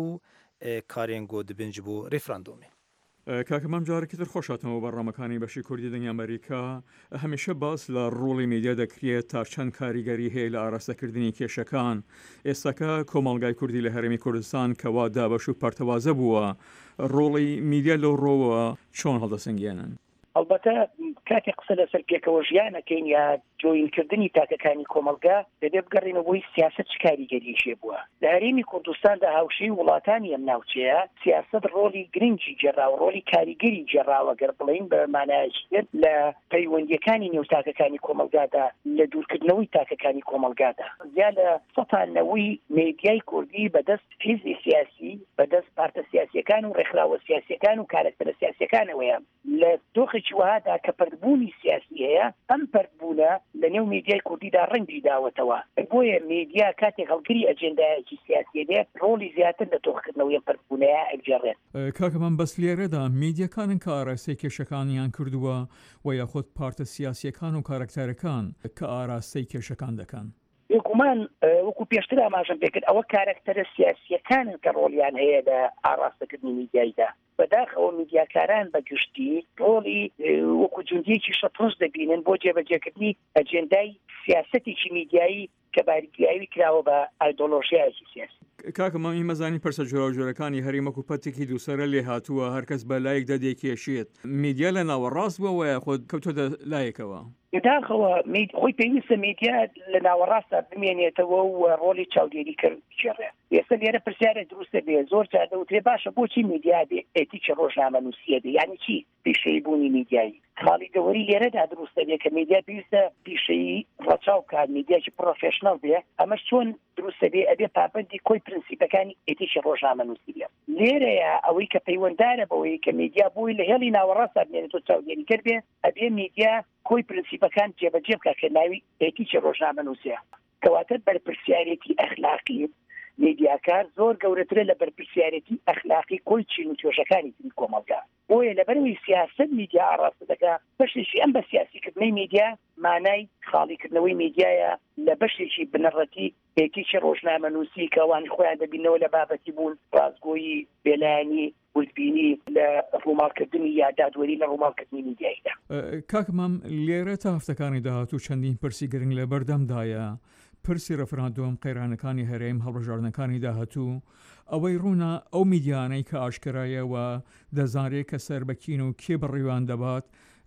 کارێن گۆ دبنج بۆ ڕێفراندۆمی. کاکەمام جارێکی تر خۆشاتەوە بەڕامەکانی بەشی کوردی دنیا ئەمریکا هەمیشە باس لە ڕۆڵی میدیا دەکرێت تا چەند کاریگەری هەیە لە ئاراستەکردنی کێشەکان. ئێستاکە کۆمەڵگای کوردی لە هەرێمی کوردستان کەوا دابەش و پەرتەوازە بووە ڕۆڵی میدیا لەو ڕۆوە چۆن هەڵدەسەنگێنن؟ ئەلبەتە کاتێک قسە لەسەر پێکەوە ژیانەکەین یا جۆینکردنی تاکەکانی کۆمەلگا دەبێت بگەڕێنەوە بۆی سیاست چ کاریگەریشێ بووە. لە هەرێمی کوردستاندا هاوشەی وڵاتانی ئەم ناوچەیە سیاست ڕۆلی گرنگی جێراوە ڕۆلی کاریگەری جێراوە گەر بڵین بە مانایشێت لە پەیوەندیەکانی نێوتاکەکانی کۆمەلگادا لە دوورکردنەوەی تاکەکانی کۆمەلگادا یا لە سەتانەوەی میدیای کوردی بەدەست حیزبی سیاسی بەدەست پارتە سیاسیەکان و ڕێکخراوە سیاسیەکان و کارەکتەرە سیاسیەکانەوەیە لە دۆخێکی وهادا کە پەردبوونی سیاسی هەیە ئەم پەردبوونە لە نێو میدیای کوردیدا ڕەنگی داوەتەوە بۆیە میدیا کاتێک هەڵگری ئەجێندایەکی سیاسی دێت ڕۆڵی زیاتر لە تۆخکردنەوەی پەردبوونەیە ئەگەڕێت. کاکەمان بەس لێرەدا میدیەکانن کە ئاراستەی کێشەکانیان کردووە و یاخود پارتە سیاسیەکان و کارەکتەرەکان کە ئاراستەی کێشەکان دەکەن. یکومان وەکو پێشتر ئاماژەم پێکرد ئەوە کارەکتەرە سیاسیەکانن کە ڕۆڵیان هەیە لە ئاراستەکردنی میدیایدا. بەداخەوە میدیاکاران بەگشتی ڕۆڵی وەکو جوندیەکی شەترۆز دەبینن بۆ جێبەجێکردنی ئەجێندای سیاسەتێکی میدیایی کە باریکایوی کراوە بە ئایدۆلۆژیایەکی سیاسی. کاکەمامی مەزانی پرسە جۆرە جۆرەکانی هەرێمە و پەتێکی دووسەرە لێ هاتووە هەرکەس بە لایەک دەدێکێشێت میدیا لە ناوەڕاست بووە وە خۆت کەوتۆ لایەکەوە. داخەوە خۆی پێویستە میدیا لە ناوەڕاستە بمێنێتەوە و ڕۆلی چاودێری کرد بچێڕێ. ئێستا لێرە پرسیارە دروستە بێ زۆر جا دەوترێ باشە بۆچی میدیا بێ ئێتیکە ڕۆژنامەنووسیە بێ یعنی چی پیشەیی بوونی میدیایی. خاڵی گەوەری لێرەدا دروستە بێ کە میدیا پێویستە پیشەیی ڕەچاو کات میدیاکی پرۆفێشنەڵ بێ ئەمەش چۆن دروستە بێ ئەبێ پابەندی کۆی پرینسیپەکانی ئێتیکی ڕۆژنامەنووسی بێ. لێرەیە ئەوەی کە پەیوەنددارە بەوەی کە میدیا بووی لە هێڵی ناوەڕاستە بمێنێتەوە چاودێری کرد بێ ئەبێ میدیا کۆی پرینسیپەکان جێبەجێ بکات کە ناوی ئێتیکی ڕۆژنامەنووسیە کەواتە بەرپرسیارەتی ئەخلاقی میدیاکار زۆر گەورەترە لە بەرپرسیارەتی ئەخلاقی کۆی چین و توێژەکانی تری کۆمەلگا. بۆیە لەبەرەوەی سیاست میدیا ئاڕاستە دەکا بەشێکی ئەم بە سیاسیکردنەوەی میدیا مانای خاڵیکردنەوەی میدیایە لە بەشێکی بنەڕەتی ئێتیکی ڕۆژنامەنووسی کە ئەوانی خۆیان دەبینەوە لە بابەتی بوون ڕازگۆیی بێلایانی وردبینی لە ڕووماڵکردنی یا دادوەری لە ڕووماڵکردنی میدیاییدا. کاکمام لێرە تا هەفتەکانی داهاتوو چەندین پرسی گرنگ لە بەردەمدایە پرسی ڕەفراندۆم قەیرانەکانی هەرێم هەڵبژاردنەکانی داهاتوو ئەوەی ڕوونا ئەو میدیانەی کە ئاشکرایەوە دەزانرێت کە سەربەکین و کێ بڕیوان دەبات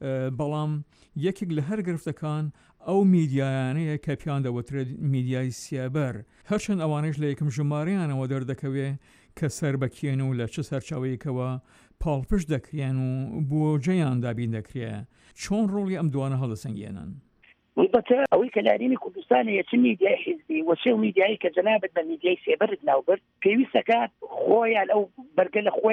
بەڵام یەکێک لە هەر گرفتەکان ئەو میدیایانەیە کە پیان دەوترێت میدیای سیابەر هەرچەند ئەوانش لە یەکم ژمارەیانەوە دەردەکەوێ کە سەربەکێن و لە چه سەرچاوەیەکەوە پاڵپشت دەکرێن و بۆ جەیان دابین دەکرێت چۆن ڕۆڵی ئەم دوانە هەڵدەسەنگێنن؟ البته ئەوەی کە لارینی کوردستانە چ میدیای حیزبی و چه میدیایی کە جەنابەت بە میدیای سێبەرت ناوبرد پێویستەکە خۆیان ئەو بەرگە لە خۆیان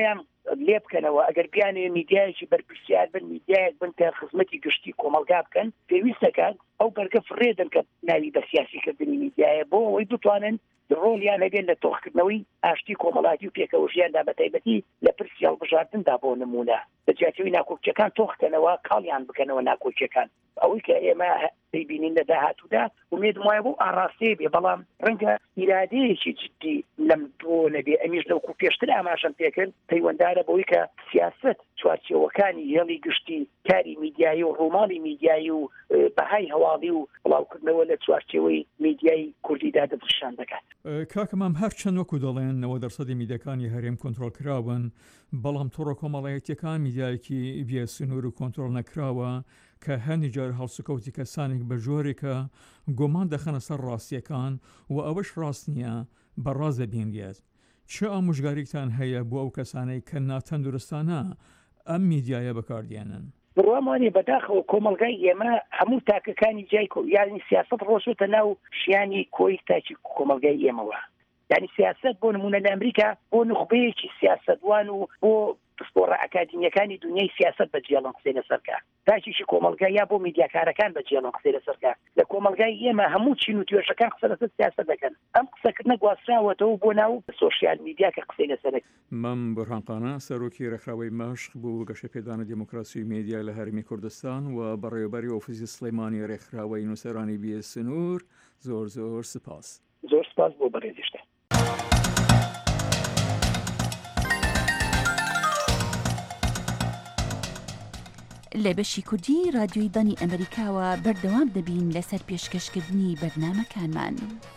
لێ بکەنەوە ئەگەر بیانێ میدیایکی بەرپرسیار بن میدیایك بن کە خزمەتی گشتی کۆمەلگا بکەن پێویستەکان ئەو بەرگە فڕێدن کە ناوی بە سیاسیکردنی میدیایە بۆ ئەوەی بتوانن ڕۆڵیان هەبێت لە تۆخکردنەوەی ئاشتی کۆمەڵاتی و پێکەوەژیاندا بە تایبەتی لە پرسی هەڵبژاردندا بۆ نمونە بەجیاتەوەی ناکۆکیەکان تۆختەنەوە کاڵیان بکەنەوە ناکۆکیەکان ئەوەی کە ئێمە دەیبینین لە داهاتوودا ومێدم وایە بۆ ئاڕاستەیە بێ بەڵام ڕەنگە ئیرادەیەکی جدی لەم تۆ نەبێ ئەمیش لەوکو پێشتر ئاماژەم پێکرد پەیوەنددارە بەوەی کە سیاست چوارچێوەکانی هێڵی گشتی کاری میدیایی و ڕۆماڵی میدیایی و بەهای هەواڵی و بڵاوکردنەوە لە چوارچێوەی میدیایی کوردیدا دەپشان دەکات. کاکەمام هەرچەند وەکو دەڵێن 90% میدیەکانی هەرێم کۆنتڕۆل کراون بەڵام تۆڕە کۆمەڵایەتیەکان میدیایەکی بێسنوور و کۆنتڕۆل نەکراوە کە هەندی جار هەڵسوکەوتی کەسانێک بە ژۆرێکە گۆمان دەخەنە سەر ڕاستیەکان و ئەوەش ڕاست نییە بەڕاز دەبینرێت. چه ئامۆژگاریتان هەیە بۆ ئەو کەسانەی کە ناتەندروستانە ئەم میدیایە بەکاردێنن؟ بڕوامانی بەداخەوە کۆمەلگای ئێمە هەموو تاکەکانی جای یانی سیاست ڕۆژوتە ناو شیانی کۆی تاکی کۆمەلگای ئێمەوە. یعنی سیاست بۆ نمونە لە ئەمریکا بۆ نخبەیەکی سیاستوان و بۆ پسپۆڕە ئەکادیمیەکانی دنیای سیاست بەجێڵن قسەی لەسەرکە تاکیشی کۆمەلگای یا بۆ میدیاکارەکان بەجێڵن قسەی لەسەرکە لە کۆمەلگای ئێمە هەموو چین و توێژەکان قسە لەسەر سیاست دەکەن ئەم قسەکردنە گواستراوەتەوە بۆ ناو سۆشیال میدیا کە قسەی لەسەرک. مەم بورهانقانە سەرۆکی ڕێکخراوەی مەشق بوو گەشە پێدانە دیموکراسی و میدیا لە هەرمی کوردستان و بەڕێوەبەری ئۆفیسی سلەیمانی ڕێکخراوەی نووسەرانی بیە سنوور زۆر زۆر سپاس. زۆر سپاس بۆ بەڕێزیشتە. لە بەشی کوردی رادیۆی دانی ئەمریکاوە بەردەوام دەبین لەسەر پێشکەشکردنی بەرنامەکانمان.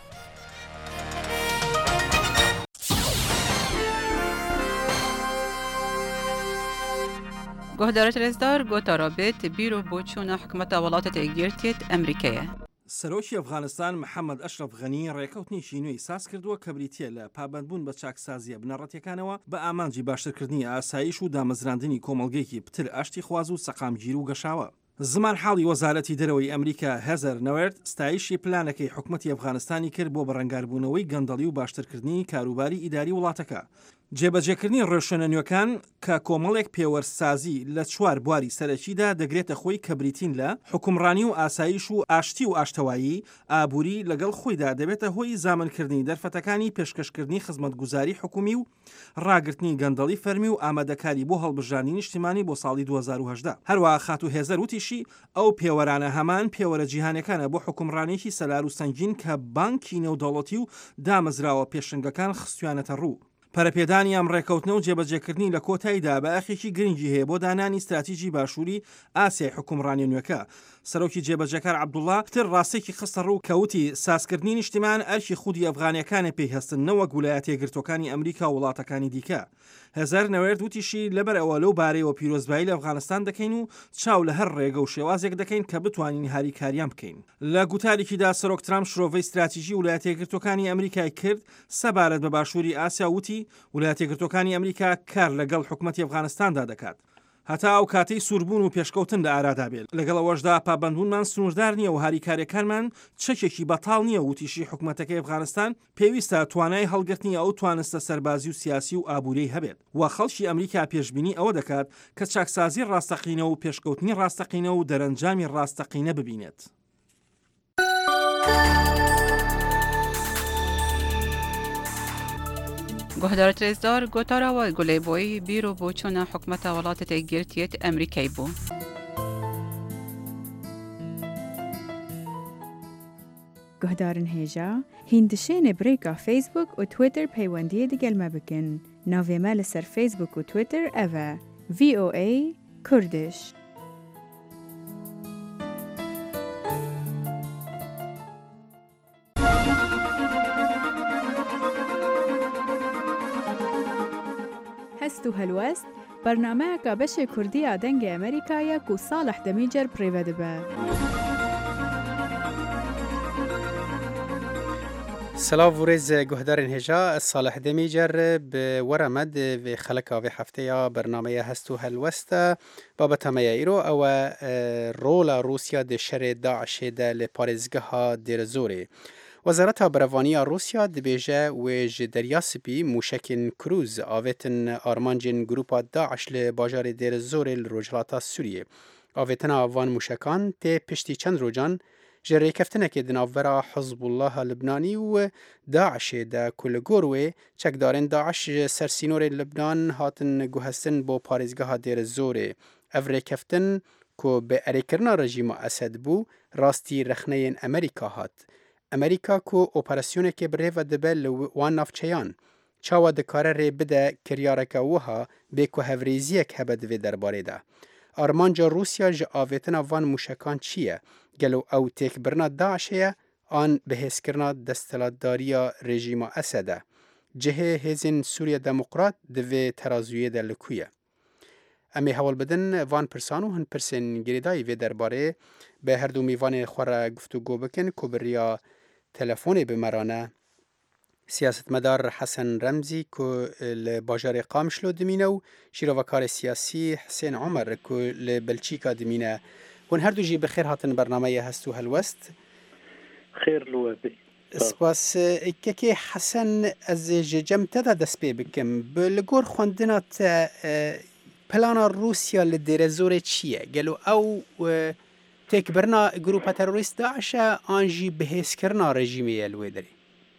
گۆهدارە رێزدار گۆتارابێت بیرۆ بۆ چوونە حکومەتە وڵاتە تێگیرتێت ئەمریکایە. سەرۆکی ئەفغانستان محەممەد ئەشرەف غەنی ڕێکەوتنیشی نوێی ساز کردووە کە بریتە لە پابندبوون بە چاکسازیە بنەڕەتیەکانەوە بە ئامانجی باشترکردنی ئاسایش و دامەزراندنی کۆمەڵگەیەکی پتر ئاشتی خواز و سەقامگیر و گەشاوە. زمان حاڵی وەزارەتی دەرەوەی ئەمریکا هێزەر نەوێرد ستایشی پلانەکەی حکومەتی ئەفغانستانی کرد بۆ بەڕەنگاربوونەوەی گەندەڵی و باشترکردنی کاروباری ئیداری وڵاتەکە. جێبەجێکردنی ڕێشەنە کە کۆمەڵێک پێوەرسازی لە 4 بواری سەرەکیدا دەگرێتە خۆی کە بریتین لە حکومڕانی و ئاسایش و ئاشتی و ئاشتەوایی ئابووری لەگەڵ خۆیدا دەبێتە هۆی زامنکردنی دەرفەتەکانی پێشکەشکردنی خزمەتگوزاری حکومی و ڕاگررتنی گەندەڵی فەرمی و ئامادەکاری بۆ هەڵبژانی نیشتیمانی بۆ ساڵی 2010. هەروە خات و هێزەر وتیشی ئەو پێوەرانە هەمان پێوەرە جیهانەکانە بۆ حکومڕانێکی سەلار و سنگین کە بانکی نێودەوڵەتی و دامەزراوە پێشنگەکان خستویانەتە ڕوو. پەرەپێدانی ئەم ڕێکەوتنە و جێبەجێکردنی لە کۆتاییدا بە ئەخێکی گرنگی هەیە بۆ دانانی استراتیژی باشووری ئاسیای حکومڕانی نوێەکە. سەرۆکی جێبەجەکار عەبدوڵڵا پتر ڕاستێکی خستە ڕوو کەوتی سازکردنی نیشتیمان ئەرکی خودی ئەفغانیەکانە پێیهستن نەوەک ویلایەتە یەکگرتوەکانی ئەمریکا و وڵاتەکانی دیکە. هێزەر نەوێرد وتیشی لەبەر ئەوە لەو بارەیەوە پیرۆزبایی لە ئەفغانستان دەکەین و چاو لە هەر ڕێگە و شێوازێک دەکەین کە بتوانین هاریکاریان بکەین. لە گوتارێکیدا سەرۆک ترامپ شرۆڤەی استراتیژی ویلایەتە یەکگرتوەکانی ئەمریکای کرد سەبارەت بە باشووری ئاسیا وتی ویلایەتە یەکگرتوەکانی ئەمریکا کار لەگەڵ حکومەتی ئەفغانستاندا دەکات. هەتا ئەو کاتەی سووربوون و پێشکەوتن لە ئارادا بێت. لەگەڵەوەشدا پابندبوونمان سنووردار نییە و هاریکاریەکانمان چەکێکی بەتاڵ نییە وتیشی حکومەتەکەی ئەفغانستان پێویستە توانای هەڵگرتنی ئەو توانستە سەربازی و سیاسی و ئابوورەی هەبێت. و خەڵکی ئەمریکا پێشبینی ئەوە دەکات کە چاکسازی ڕاستەقینە و پێشکەوتنی ڕاستەقینە و دەرەنجامی ڕاستەقینە ببینێت. گۆهدارە رێزدار گۆتاراوە گولەیبۆی بیرۆ بۆ چوونە حکومەتە وڵاتە تێگیرتێت ئەمریکای بوو. گۆهدارن هێژە هیندشێنە برێکا فیسبوک و تویتر پەیوەندیە دیگەلمە بکن. ناوێمە لەسەر فیسبوک و تویتر ئەڤە VOA کوردش. هەست و هەلوەست بەرنامەیەکە بەشێ کوردیە دەنگی ئەمریکایە و ساڵح دەمیجەر پڕێوە دەبە. سلااو ورێز گوهدارن هێژا ساڵح دەمیجەر بوەرەمەد خەلکا وێ هەفتەیە بەرنامەیە هەست و هەلوەستە بابەتەمەیە ئیرۆ ئەوە ڕۆڵە رووسیا دە شەرێ داعشێدە لە پارێزگەها دێرە زۆرێ وزارت بروانی روسیا دبیجه و جدریا سپی موشکین کروز آویتن آرمانجین گروپا داعش لباجار دیر زور الروجلاتا سوریه. آویتن آوان موشکان تی پشتی چند روجان جره کفتنه که دناورا حزب الله لبنانی و داعش دا کلگوروی چک دارن داعش سرسینور لبنان هاتن گوهستن با پارزگاه دیر زوره. افره کفتن که به اریکرنا رژیم اسد بو راستی رخنه امریکا هات. امریکا که اپراسیونه که بره و دبل وان نافچیان چاوا دکاره ری بده کریارکه وها به که هفریزیک هبد و درباره ده. آرمانجا روسیا جا آویتنا وان موشکان چیه؟ گلو او تیک برنا داعشه آن به حسکرنا دستلاتداریا رژیم اسده. جهه هزین سوریا دموقرات دوی ترازویه ده لکویه. امی حوال بدن وان پرسانو هن پرسن گریدای و درباره به هر دو میوان خوره گفتگو بکن که بریا تلفونی بمرانه سیاستمدار حسن رمزی که لباجار قامشلو دمینه و شیروکار سیاسی حسین عمر که لبلچیکا دمینه ون هر دو جی بخیر هاتن برنامه هستو هلوست خیر لوابی سپاس که حسن از جم تدا دست پی بکم بلگور خوندنات پلانا روسیا لدیر زوره چیه؟ گلو او تک برنا گروپا تروریست داعشه آنجی بحث کرنا رژیمی الوی داری؟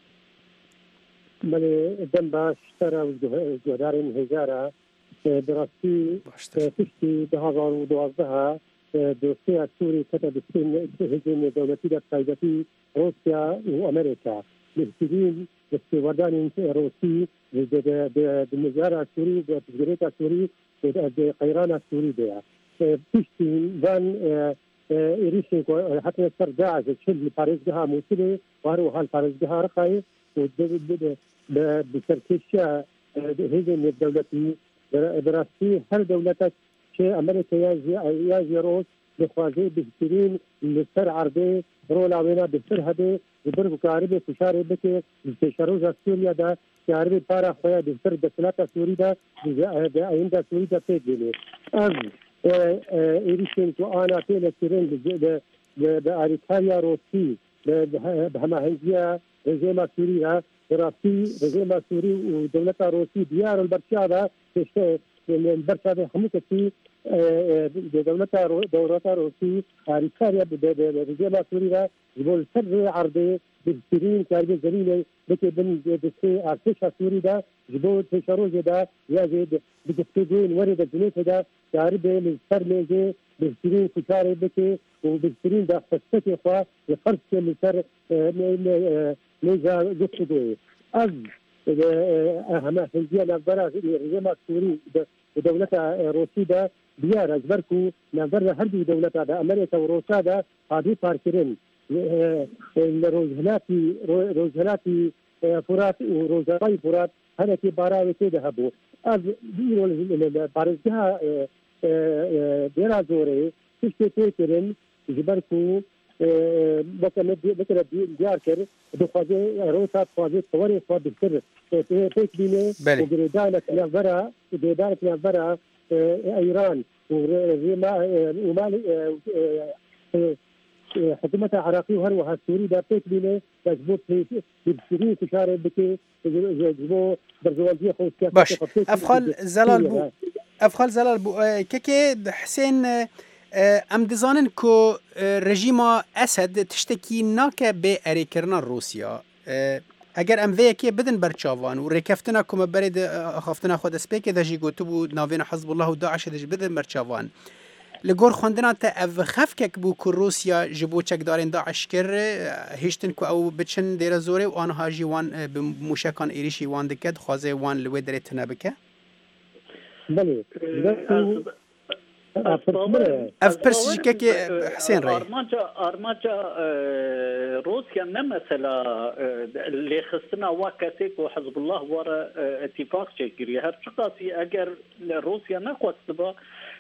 بله دم باش ترا جهدارین هزاره دراستی تشتی 2012 دوستی سوری کتا بسین هجم دولتی در تایبتی روسیا و امریکا بهترین استوادان روسی بمزار سوری بتجربه سوری قيران سوريا تشتي فان إيريشين حتى يصير داعش تشيل باريس جها موسيلي وهو هالباريس جها رقاي بتركيشيا هذه الدولة دراسي هل دولتك شيء أمريكا يا روس بخوازي بهترين لسر عربي رولا وينا بسر هذه ببرق كاربي فشاري بكي بشروج سوريا دا كاربي بارا خويا بسر دسلات سوريا دا عند سوريا تيجي إيريشين تو أنا تيلا سيرين بأريكاريا روسي بهما هنجيا رجيما سوريا دراسي رجيما سوري ودولة روسي ديار البرشادة البرشادة حميكتي دولة روسي أريكاريا رجيما سوريا يقول سر عرضي بسيرين كاربي زميلي بكي بن دسي ارتشا سوري دا جبو تشاروج دا يازيد بجفتين ورد الجنيت دا كاربي من سر ليجي بسيرين كشاري بكي وبسيرين دا فستكي خوا يقرس من سر ليجا جفتين از اهما هنجيا نبرا رجيما سوري ودولة روسي دا بيار اجبركو نبرا هردو دولة دا امريكا وروسا دا هادي باركرين روزهلاتي فرات وروزاي فرات هذا كي باراوي ذهبوا از بارزها ديرا زوري تشتيترن جبركو بكره ديار كر دخوازي روسات خوازي صوري خو بكر تكبينه وجردانك نبرا ايران ومال حكومة عراقي وهروها السوري دا بيكلينه تجبوت بسيرين تشارع بكي تجبو برزوالدية خوصية باش افخال زلال بو كيكي حسين ام دزانن كو رژیم اسد تشتكي ناكه به اریکرنا روسیا اگر ام وی کی بدن برچاوان و رکفتنا کوم برید خفتنا خود اسپیک دجی گوتو بو ناوین حزب الله و داعش دج بدن برچاوان لگور خوندنا تا او خفکک بو که روسیا جبو چک دارین داعش کر هشتن که او بچن دیر زوره و آنها جی وان بموشکان ایریشی وان دکد خوازه وان لوی داره تنبکه؟ بله اف پرسیج که حسین رای آرمانجا روسیا نه مثلا اللي خصنا وقتك وحزب الله ورا اتفاق شكري هر شقاسي اگر روسيا نقصت با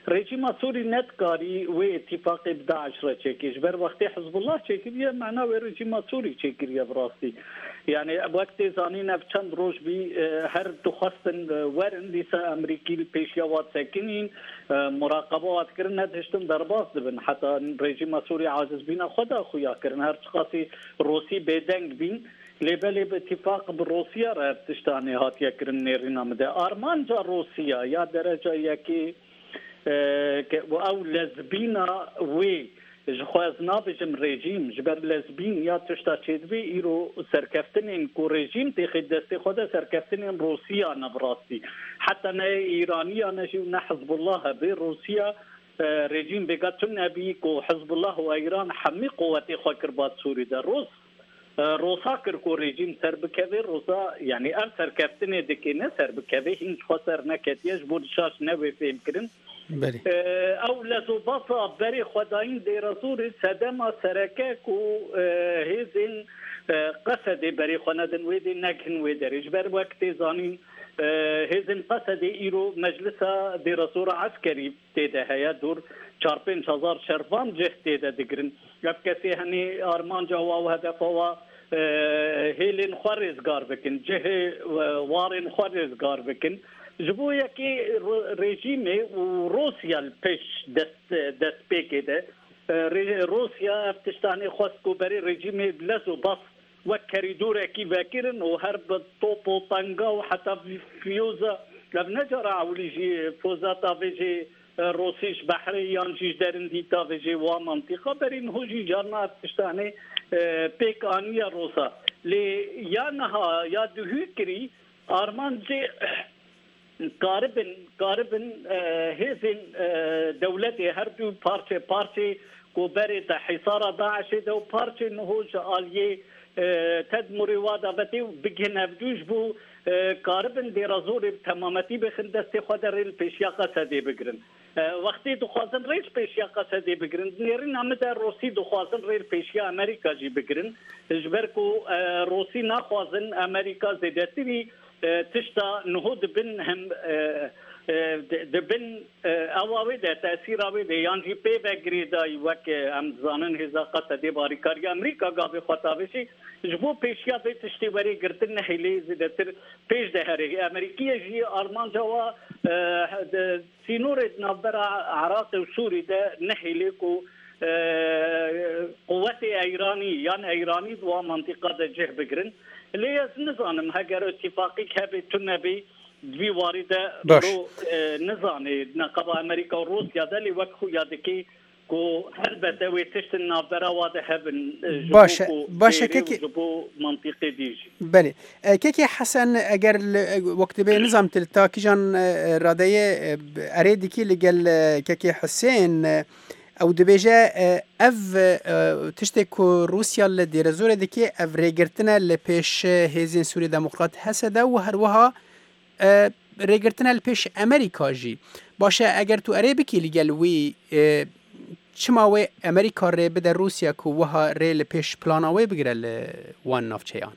رژیم سوری نتکاری و اتفاق داعش را چکیش بر وقتی حزب الله چکیه معنا و رژیم سوری چکیه براستی یعنی وقتی زانی نف چند روز بی هر دخواستن ورن دیسا امریکی پیشیوات سکنین مراقبات کردن نداشتن درباز دبن حتی رژیم سوری عاجز بین خدا خویا کردن هر چقاسی روسی بدنگ بین لیبلی به اتفاق به روسیا را تشتانی هاتیا کردن نیرنا مده آرمان جا روسیا یا درجه یکی و او لزبینا وی جخواز نابجم رژیم جبر لزبین یا تشتا چیدوی ایرو سرکفتنین کو رژیم تیخی دستی خود سرکفتنین روسیا نبراستی حتی نه ایرانی نشو نه حزب الله به روسیا رژیم بگاتون نبی کو حزب الله و ایران حمی قوتی خوا کربات سوری در روسا کر کو رژیم سر بکوی روسا یعنی ام سرکفتنی دکی نه سر بکوی هیچ خسر نکتیش بود شاش نوی فهم کرن او لزوباطا بري خداين دي رسول سدما سركاك هيزن قصد بري خندن ويدي نكن ويدرج بر وقت زانين هيزن قصد ايرو مجلسا دي رسول عسكري تيدا هيا دور 4-5 شرفان جه تيدا دقرن يبكسي هني ارمان جوا وهدفوا هيلين خورزگار بكن جه وارن خورزگار بكن جبویا که رژیم روسیا الپش دست پیکده روسیا افتشتانی خواست کو بری رژیم لزو بس و کریدور کی وکرن و هر توپ و طنگا و حتی فیوزا لبنجر عولیجی فوزاتا ویجی روسیش بحری یانجیش درن دیتا ویجی و منطقه برین هوجی جارنا افتشتانی پیک آنیا روسا لی یا نها یا دوهی کری آرمان جی قاربن هزن دولتي هردو بارتي كوبري حصار داعش دو بارتي نهوج آلية تدمري وادابتي بجهن افدوش بو قاربن دي رازوري تمامتي بخندستي خدر البيشياقة سدي بقرن وقتی دخوازن ریل پیشیا قصدی بگرن نیرین همه روسی دخوازن ریل پیشیا امریکا جی بگرن جبر کو روسی نخوازن امریکا زیدتی تشتا نهود بن هم دبن اواوی ده تاثیر اوی ده یانجی پی بگری دای وک ام زانن هزا قصدی باری کاری امریکا گاوی خطابشی جبو پیشیا به تشتی وری گرتن نهیلی زیدتر پیش ده هری امریکی جی آلمان جوا سینور نابر عراق و سوری ده نهیلی کو قوت ایرانی یان ایرانی دوا منطقه ده جه بگرن لیز نظانم هگر اتفاقی که به تنبی دوی وارده رو نظانه نقبه امریکا و روسیا ده لی وقت یادکی کو البته وی تشت نابر واده هبن باشه که جبو منطقه دیجی بله که حسن اگر وقت به نظام تلتاکی جان رادیه اریدی که لگل که حسین او دبیجه اف تشتی که روسیا لدیرزور دکی اف ریگرتنه لپیش هیزین سوری دموکرات هسته و هر وها ریگرتنه لپیش امریکا جی باشه اگر تو اری بکی لگل وی چماوی امریکا ری بده روسیا که وها ری لپیش پلاناوی بگیره لوان نافچهان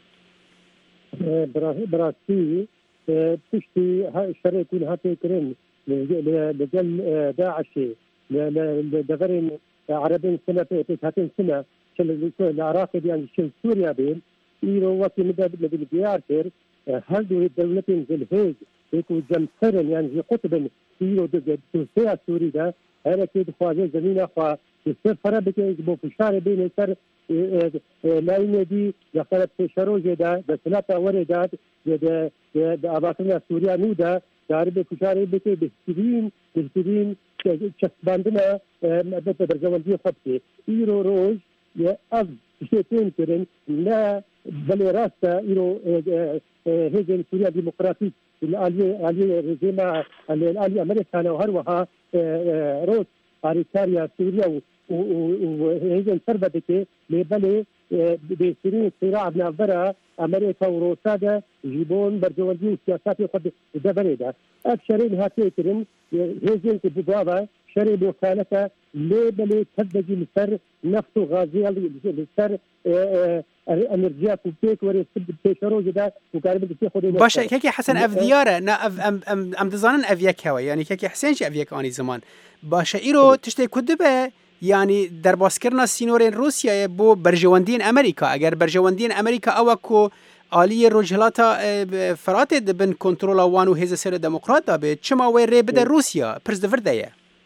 براستی تشتی شرطی هاتی کرن لجل داعشی لدغرين عربين سنة هاتين سنة العراق يعني سوريا بين إيرو وقت مدة بالبيارتر هل دو الدولتين زي الهيج يكو جمسرن يعني قطبا إيرو دوسيا سوري ده هذا كده خواجه زمينة خوا يصير فرابك يجبو فشار بين يصير لا ينادي يخلط شروجه ده بسنة وردات ده أباطنا سوريا نودا دارب فشار بكي بهترين چسباندنا مدت برجواندی خبتی ایرو روز یا از شیطان کرن نه ولی راستا ایرو هزین سوریا دموکراتیک العالی رژیم العالی امریکا و هر وها روز آریکاریا سوریا و هزین سربده که لیبلی بهترین صراع بنابرا امریکا و روسا ده جیبون برجواندی سیاستی خود دبریده اکثرین هاتی کرن هزین که ببابا شري وكالته ليه بلي تبدي لسر نفط وغازية لسر انرژیا کوپیک وری پیشرو جدا وکارب دستی خود باشه که حسن اف دیاره نه ام دزانن اویک هوا یعنی که حسین چه اویک آنی زمان باشه ایرو تشتی کدبه یعنی در باسکرنا سینورین روسیه بو برجواندین امریکا اگر برجواندین امریکا اوکو عالی رجلاتا فرات بن کنترل وانو هیز سر دموکرات دابه چما وی ری بده روسیا پرز دفر دیه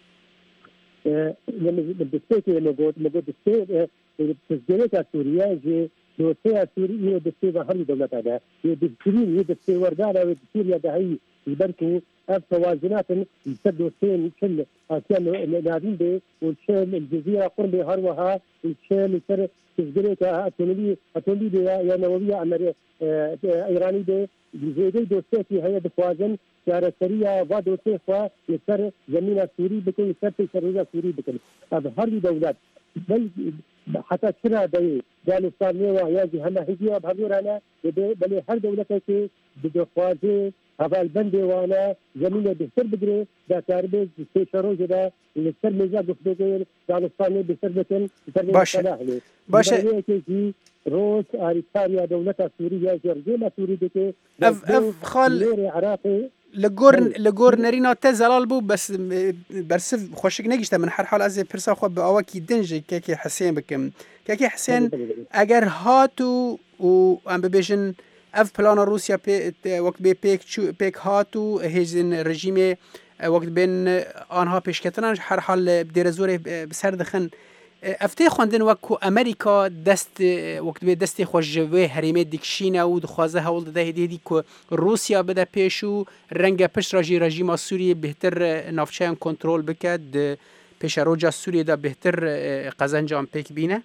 دستی که مگود دستی تسجيلات سوريا جي دوسيا سوريا دسي بحر دولة هذا يدسين يدسي وردانا ويدسيريا دهي يبركوا توازنات يسدوا سين كل كان نادين به والشام الجزيرة قرب هروها والشام يصير تسجيلات أتولي يا نووية إيراني به جزيرة دوسيتي هي بخوازن شارع سريع وادوسي خوا يصير زمينة سوري بكل يصير تشريع سوري بكل هذا هر دولة بل حتى شرا دي قالوا صار وياجي هما هجيه بهذورانا بل هر دولة كي بده خوازي هذا البند وانا زمينه بسر بجري دا تاربيز بسيشارو جدا السر ميزا قفدوغير قالوا صار بسر بكن باشه كي روس اريتاريا دولة سوريا جرجينا سوري دكي اف خال عراقي لگور نرینا ته زلال بو بس برسف خوشک نگیشته من هر حال از پرسا خو به اواکی دنج که حسین بکم که حسین اگر هاتو و ام ببیجن اف پلان روسیا وقت به پیک هاتو هیزن رژیم وقت بین آنها پیشکتنان هر حال بدیر زور بسر دخن افته خوندن وکو امریکا دست وقت به دست خوشجوه حریمه دیکشینه و دخوازه هول ده هدی که روسیا بده پیشو رنگ پشت رژیم سوریه بهتر نافچه کنترل بکد پیش روجا سوریه ده بهتر قزنجام پیک بینه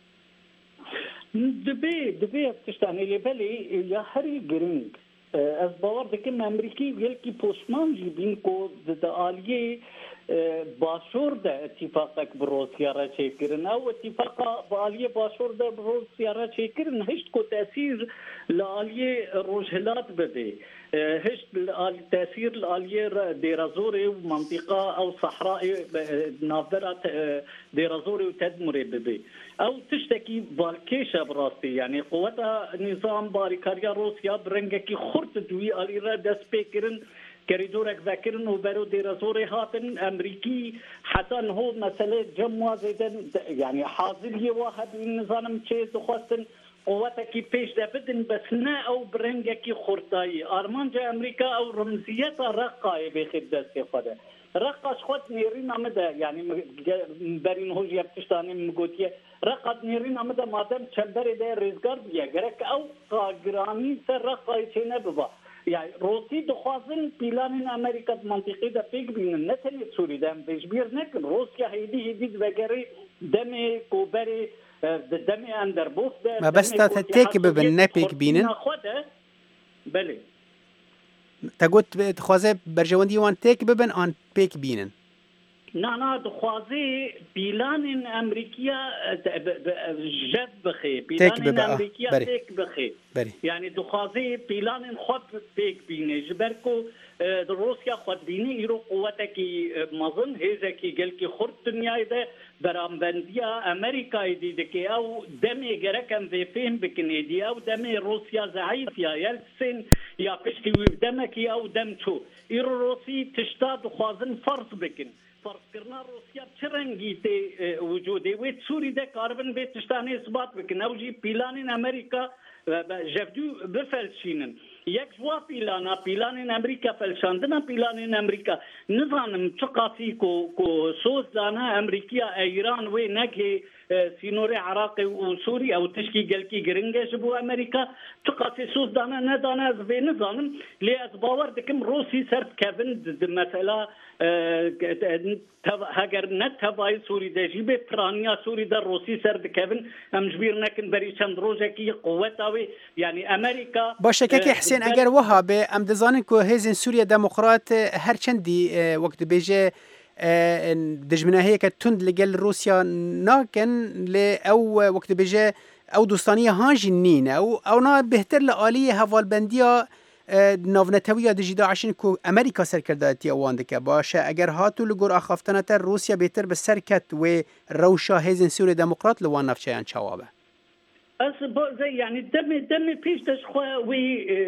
دبی افتشتانی لیبلی یا هری گرنگ از باور دکم امریکی ویلکی پوشمان جی بین کو ده آلیه باشور ده اتفاقك بروسيا را چیکرن او اتفاق باليه باشور ده بروسيا را چیکرن هشت کو تاثیر لاليه روجهلات بده هشت تاثیر لاليه ديرازوري ومنطقه او صحراء نافذرات ديرازوري وتدمري بده او تشتكي بالكيشه براسي يعني قوتها نظام باريكاريا روسيا برنگكي خرط دوي اليرا دس بيكرن كريدورك ذاكرن وبرو ديرازوري هاتن امريكي حتى هو مساله جموا زيدن يعني حاضر واحد النظام تشيز خواستن قوتك بيش بدن بس نا او برنگكي خرطاي ارمانجا امريكا او رمزيتها رقاي بخدس كفده رقاش خد نيرين عمدا يعني برين هو يبتشتاني مقوتيه رقد نيرين عمدا مادام چندر ده رزگار بيا گرك او قاگراني سر رقاي چه نببا يعني روسي دخوازن بلان امريكا منطقي ده بيك بين نتني سوري ده بيجبير نكن روسيا هيدي وغيري دمي كوبري دمي اندر بوف ده ما بس تتيك ببن نبيك بينن بله تقول دخوازه برجواندي وان تيك ببن ان بيك بينن نا دخوازي بلان امريكيه جد بخي بلان امريكيه تيك بخي يعني دخوازي بلان خود بيك بينه جبركو روسيا خود بينه يرو قوتك مظن هيزكي قالكي خرط الدنيا ده برامبنديا امريكا دي دكي او دمي جركن في فين بكنيدي او دمي روسيا ضعيف يا يلسن يا بشكي دمكي او دمتو يرو روسي تشتاد خوازن فرض بكن فرض کرنا روسیا چرنگی ته وجوده و سوری ده کاربن به تشتانی اثبات بکن او جی پیلان امریکا جفدو بفلشینن یک جوا پیلان امریکا فلشاندنا پیلان امریکا نظام چقاسی کو سوز دانا امریکا ایران و نگه سینور عراق و سوري او تشكي قالكي جرينجاش بو امريكا تقاسي سوز دانا ندانا از بين نظام لي از باور دكم روسي سرت كافن مثلا هاجر نتباي سوري دجيبه برانيا سوري در روسي سرت كافن ام جبير نكن بري چند روزكي قوتاوي يعني امريكا باشكك حسين اگر وهاب ام دزانن كو هيزن سوريا ديمقراط هر چندي وقت بيجي دجمنا هيك تند لقل روسيا ناكن او وقت بيجي او دوستانية هانجي النين او نا بهتر لآلية هفالبندية ناونەتەویە دژی داعشین کو ئەمریکا سەرکردایەتی ئەوان دکە باشە ئەگەر هاتوو لە گۆر ئاخافتنەتە رووسیا بێتر بە سەرکەت وێ ڕەوشە هێزن سووری دموکرات لەوان نەفچەیان چاوابە يعني دمي بيش تشخوا وي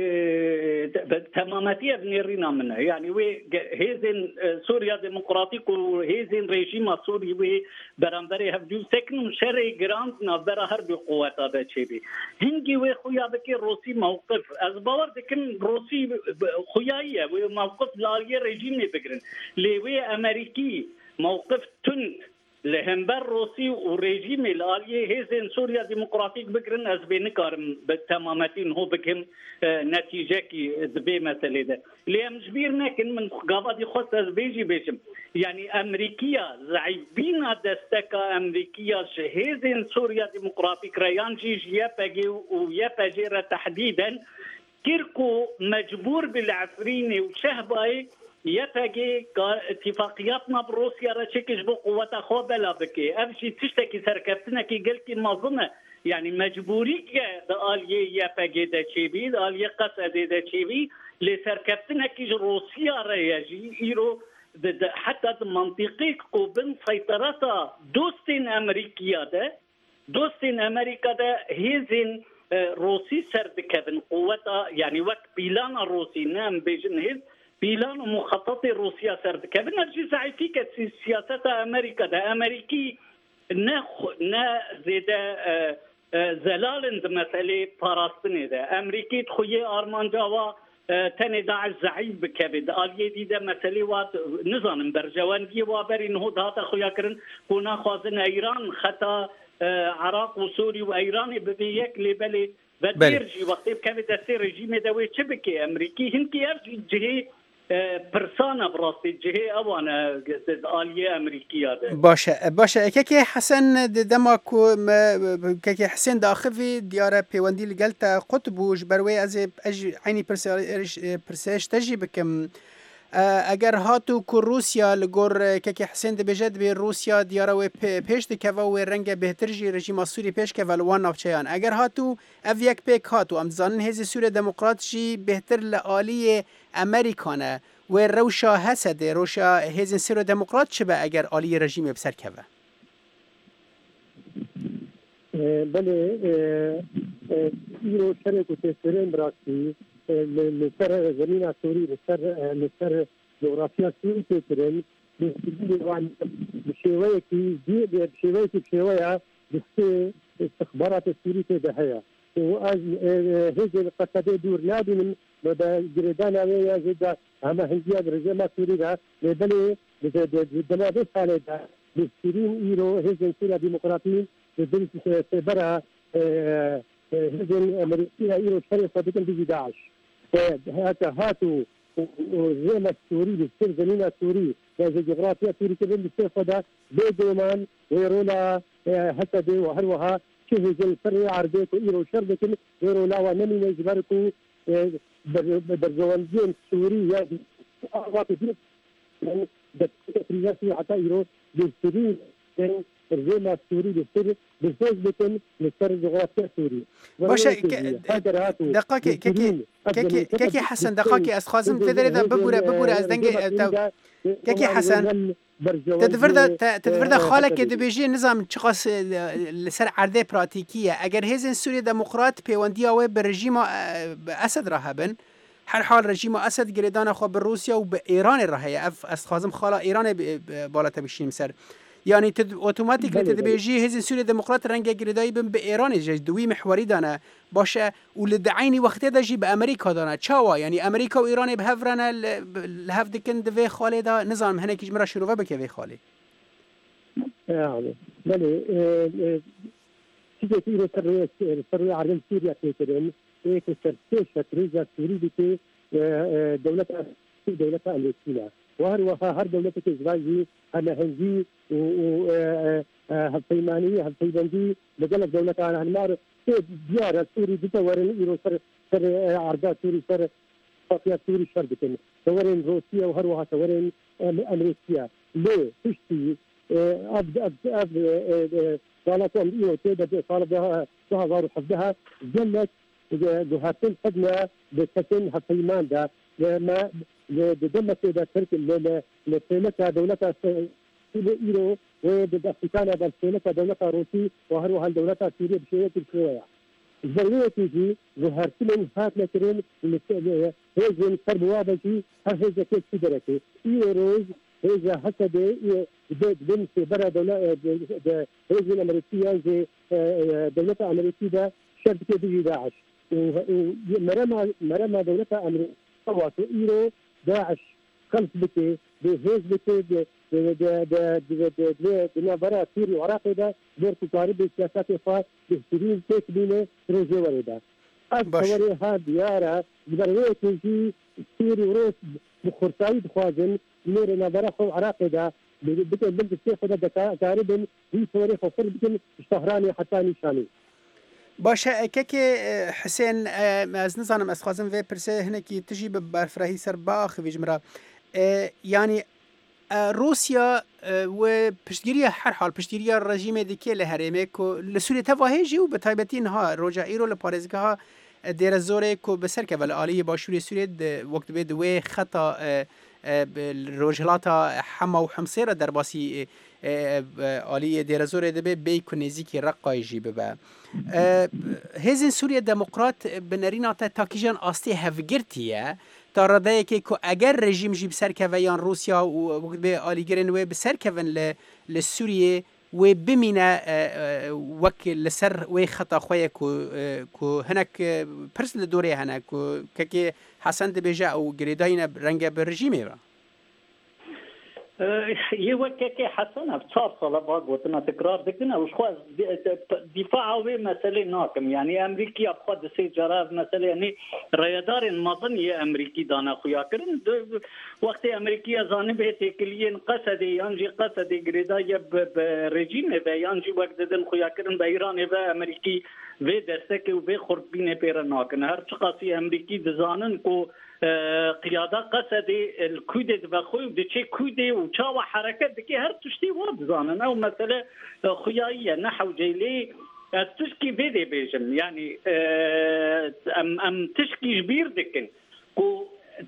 تماماتية بنيرينا منها يعني وي هيزن سوريا ديمقراطيك وهيزن ريجيم سوري وي برامبري هفجو سكنوا شرعي جراند نابرا هرب قوات هذا شيء هنجي وي خويا بكي روسي موقف از باور دكن روسي خوياية وي موقف لاري ريجيم بكرن لي وي امريكي موقف تند لهمبر روسي وريجيم الاليه هيزن سوريا ديمقراطيك بكرن از بينكارم بالتمامتين هو بكم نتيجه كي زبي مساله ده اللي مجبير لكن من قاضي خص از بيجي بيشم يعني امريكيه زعيبين دستكا امريكيه هيزن سوريا ديمقراطيك ريانجي يابجي ويابجي تحديدا كيركو مجبور بالعفريني وشهباي يتاجي اتفاقياتنا بروسيا رشكش بقوة أخوة بلا بكي أبشي تشتكي سركبتنا كي قلتي المنظمة يعني مجبورية دالية يتاجي دا تشيبي دالية قصد دا تشيبي لسركبتنا كي روسيا رياجي إيرو حتى منطقي قوبن سيطرتها دوستين أمريكية دا دوستين أمريكا دا هيزن روسي سردكبن قوة يعني وقت بيلان الروسي نام بيجن هيز بيلان ومخطط روسيا سرد كابن نرجع سعيفيك سياسة أمريكا ده أمريكي نا زيدا زلال مسألة فلسطين ده أمريكي تخوي أرمان جوا تاني داعش زعيم بكبد آلية دي ده مسألة وات نظام برجوان دي وابر إنه داتا خويا كرن كنا خوازن إيران خطا عراق وسوري وإيران ببيك لبلي بديرجي وقت بكبد السير رجيم دوي شبكي أمريكي هنكي أرجي جهي برسانة براسي جهي أوانا آلية أمريكية باشا كيكي حسن دماكو كيكي حسين داخفي ديارة بيواندي لقلتا قطبوش بروي أزي عيني برسيش تجي بكم اگر هاتو کو روسیا لگور که حسین دبیجد به روسیا دیاره و پیش دکوا و رنگ بهتر جی رژیم سوری پیش که ولوان نافچیان اگر هاتو اف یک پیک هاتو امزانن هز سوری دموکرات جی بهتر لآلی امریکانه و روشا حسد روشا هز سوری دموکرات چبه اگر آلی رژیم بسر کوا بله ایرو شرک و تسرین براسی لسر زمین سوری لسر جغرافیا سوری تسرین بشیوه کی بشیوه دسته استخبارات سوری تدهیا و از هیچ قصده دور نبینیم و به گردان اویا زده همه هندیا رژیم سوری را بله دماغ ساله دا بسیرین ایرو هیچ سوری دموکراتی بدل برا هزن أمريكية إيرو شريف صديقاً بيجي داعش هاتو زيما السوري بيصير زمينا السوري هذا جغرافيا سوري كده بيصير صدا بيدومان ويرولا حتى دي وهروها كيف زي الفرع عربيك وإيرو شربك ويرولا ونمي نجبركو برزوانجين سوري يعني أعواطي فيه يعني بتفريجاتي حتى إيرو بيصيرين الرجال السوري بيصير بيزوج بكم لسر جغرافيا سوري باشه دقاقي كيكي حسن دقاقي از خوازم تدري اذا ببوره از دنگ كيكي حسن تدفرد خالك دبيجي نظام چقاس لسر عرضه براتيكيه اگر هزن سوري دموکرات پیوندی او برژیم اسد راهبن هر حال رژیم اسد گریدان خو به روسیا و به ایران راهيه از خوازم خالا ایران بالات بشیم سر يعني اوتوماتيك لتدبيجي هزي سوريا ديمقراط رنجا جريداي بن بايران جاي دوي محوري دانا باشه ولدعيني وقت داجي بامريكا دانا تشاوا يعني امريكا وايران بهفرنا لهف دكن دفي خالي دا نظام هناك جمرا شروفا بك في خالي يعني بلي تيجي سوريا عرض سوريا كيترين ايك سرتيش تريجا سوري بك دولة امريكا وهروها هر دولة إسرائيل أنا هنجي وهالفيمانية هالفيبندي لجل دولة على هالمار ديار سوري بتورين إيرو سر عرضات سوري سر صفيات سوري شربتين تورين روسيا وهروها تورين أمريكا ليه تشتي قالت إيرو تبدأ طالب بها ظهر حفظها جلت جهاتين خدمة بسكن حفيمان دا لما بدمة دا ترك لسينكا دولة إيرو وبدأفتانا بالسينكا دولة روسي وهروها الدولة سوريا بشوية الكروية ضروري تيجي ظهرتين هات لكرين هيجن كربوابجي هيجا كيف تدركي إيروز هيجا حسب بين في برا دولة هيجن أمريكية زي دولة أمريكية شركة بيجي داعش مرمى دولة أمريكية واتو إيرو داعش خلف بكي بهيج بكي دنیا برای سوری وعراق ده دور کاری به سیاست فا بهترین تکبینه روزه ورده. از طوری ها دیاره برای تیجی سوری وروس بخورتایی بخوازن نور نبره خو عراق ده بکن بند سی خود دکاری بین هی طوری خوفر بکن شهرانی حتی نشانی. باشه که حسین از نظرم از خوازم و پرسه هنه کی تجی به برفراهی سر باخ ویجمرا یعنی روسيا وبشتگیری هر حال پشتگیری رژیم دیگه لهرمه کو لسوریه تواهجی و بتایبتین ها روجا ایرو لپارزگاه ها دیر زوره کو بسر که ولی آلی باشوری سوریه وقت بید و خطا روجلاتا حما و حمصیر در باسی آلی دیر زوره دبه بی کنیزی که رقایجی ببه هزین سوریه دموکرات بنرینا تاکیجان آستی هفگرتیه تا ردایی که اگر رژیم جی بسر کویان روسیا و وقت به آلیگرین و بسر کوین لسوریه و بمینه وک لسر و خطا خواه که هنک پرس لدوره هنک که حسن دبیجه او گریداین رنگ به رژیمه را یه وقت که حسن 4 سال بعد وطنه تکرار دکنه وش خواست دفاع و مسئله ناکم یعنی امریکی ابخواد سی جراب مسئله یعنی رایدار مازن امریکی دانا خویا کرن وقتی امریکی ازانه به تکلیین قصدی یانجی قصدی گریدای به رژیم و یانجی وقت دن خویا کرن به ایران و امریکی و دستک و به خردبین پیر ناکن هر چقاسی امریکی دزانن کو قيادة قصد الكود دبخوي ودشي كودي وشاوى حركات دكي هر تشتي واد زانن او مثلا خيائية نحو جيلي تشكي بيدي بيجم يعني ام تشكي جبير دكن كو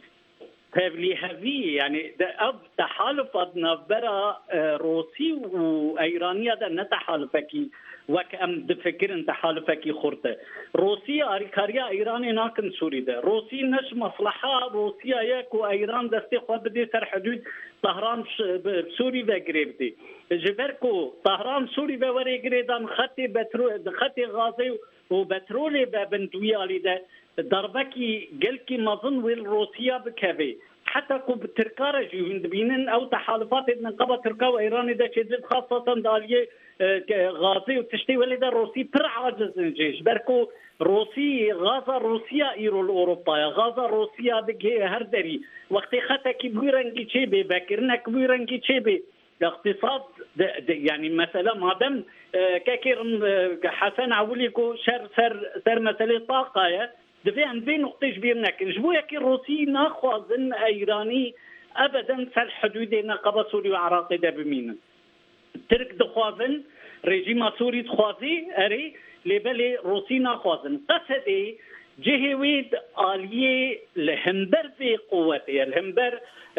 هذي هذي يعني اب تحالف نافبرا روسي وايرانيا ده نتحالفكي وكأم دفكرن تحالفكي خورته روسيا أريكاريا إيران ناكن سوري ده روسي نش مصلحة روسيا يكو إيران دستي خود بدي سر حدود طهران سوري وغريبتي جبركو طهران سوري وغريبتان خطي بترول خطي غازي وبترولي ببندويالي ده ضربكي قلكي مظن والروسيا بكافي حتى كو بتركارة جوهند بينن أو تحالفات نقابة تركا وإيران ده شديد خاصة دالية غازي وتشتي ولدا روسي بر عاجز نجيش بركو روسي غازا روسيا ايرو الاوروبا غازا روسيا دغه هر دري وقت خطا کی بويرنگي چي به بكرنك بويرنگي چي به اقتصاد يعني مثلا مادام كاكير حسن عوليكو سر مساله طاقه دفي عندي نقطه جبيرنك جبويا كي روسي ناخذن ايراني ابدا سر حدود نقابه سوريا وعراق ده بمين ترك دخوازن رژیم سوری دخوازی اری لبلی روسی نخوازن قصدی جهوید آلیه لهمبر في قوته الهمبر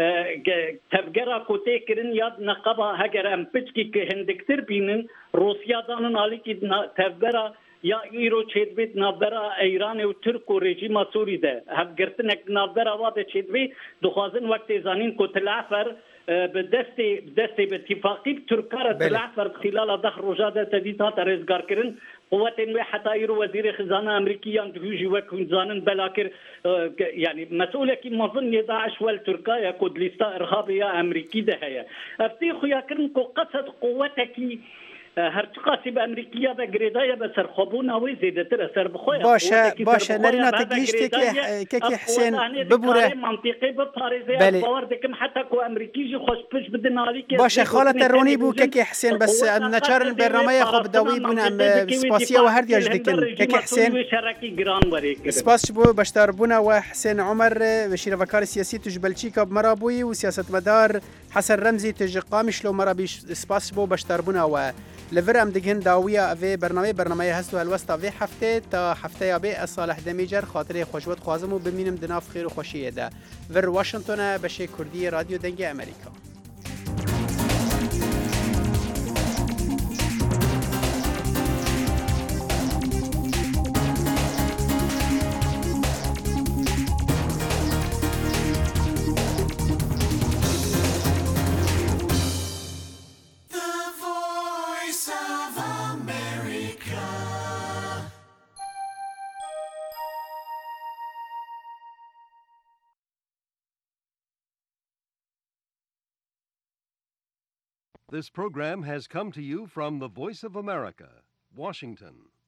تفجر كوتي كرن ياد نقبة هجر أم بتشكي كهندكتر بينن روسيا دانن على كي تفجر يا إيرو تشيد بيت نابرا إيران وترك ورجيم سوري ده هفجرتنك نابرا واده تشيد بيت دخوازن وقت زانين كتلعفر بدستي باتفاقي بتركارة تلعفر خلال ضخ رجادة تديتات رزقار كرن قوة حتى يرو وزير خزانة أمريكية دهوجي وكون زانن بلاكر يعني مسؤولة كي مظن داعش والتركيا كود لستا إرهابية أمريكي ده هي أفتي خويا كرن كو قصد قوتكي هرتقاسي بأمريكية بقريدايا بسر خبونا وزيدة سر بخويا باشا نرينا تقليشتك كي حسين ببورة منطقي بباريزي باوردكم حتى كو أمريكيجي خوش بش بدنا عليك باشا خالة الروني بو كي حسين بس نشار البرنامج خب داوي بونا سباسية وهردي أجدكن كي حسين سباس بو بشتار بونا وحسين عمر وشير فكار سياسي تجبلشيكا بمرابوي وسياسة مدار حسن رمزي تج قامش لو مرابيش سباس بو بشتار بونا و لەڤر ئەم دگهن داویە ئەvê بەرنمەی هەست و هەلوەستا vê heftê ta hefteya bê ez Salih Demîcer xatirê xweşwet xwazim û bimînim di nav xêr û xweşiyê de. Vir Washington'a beşê Kurdî Radyo Dengê Amerîka. This program has come to you from the Voice of America, Washington.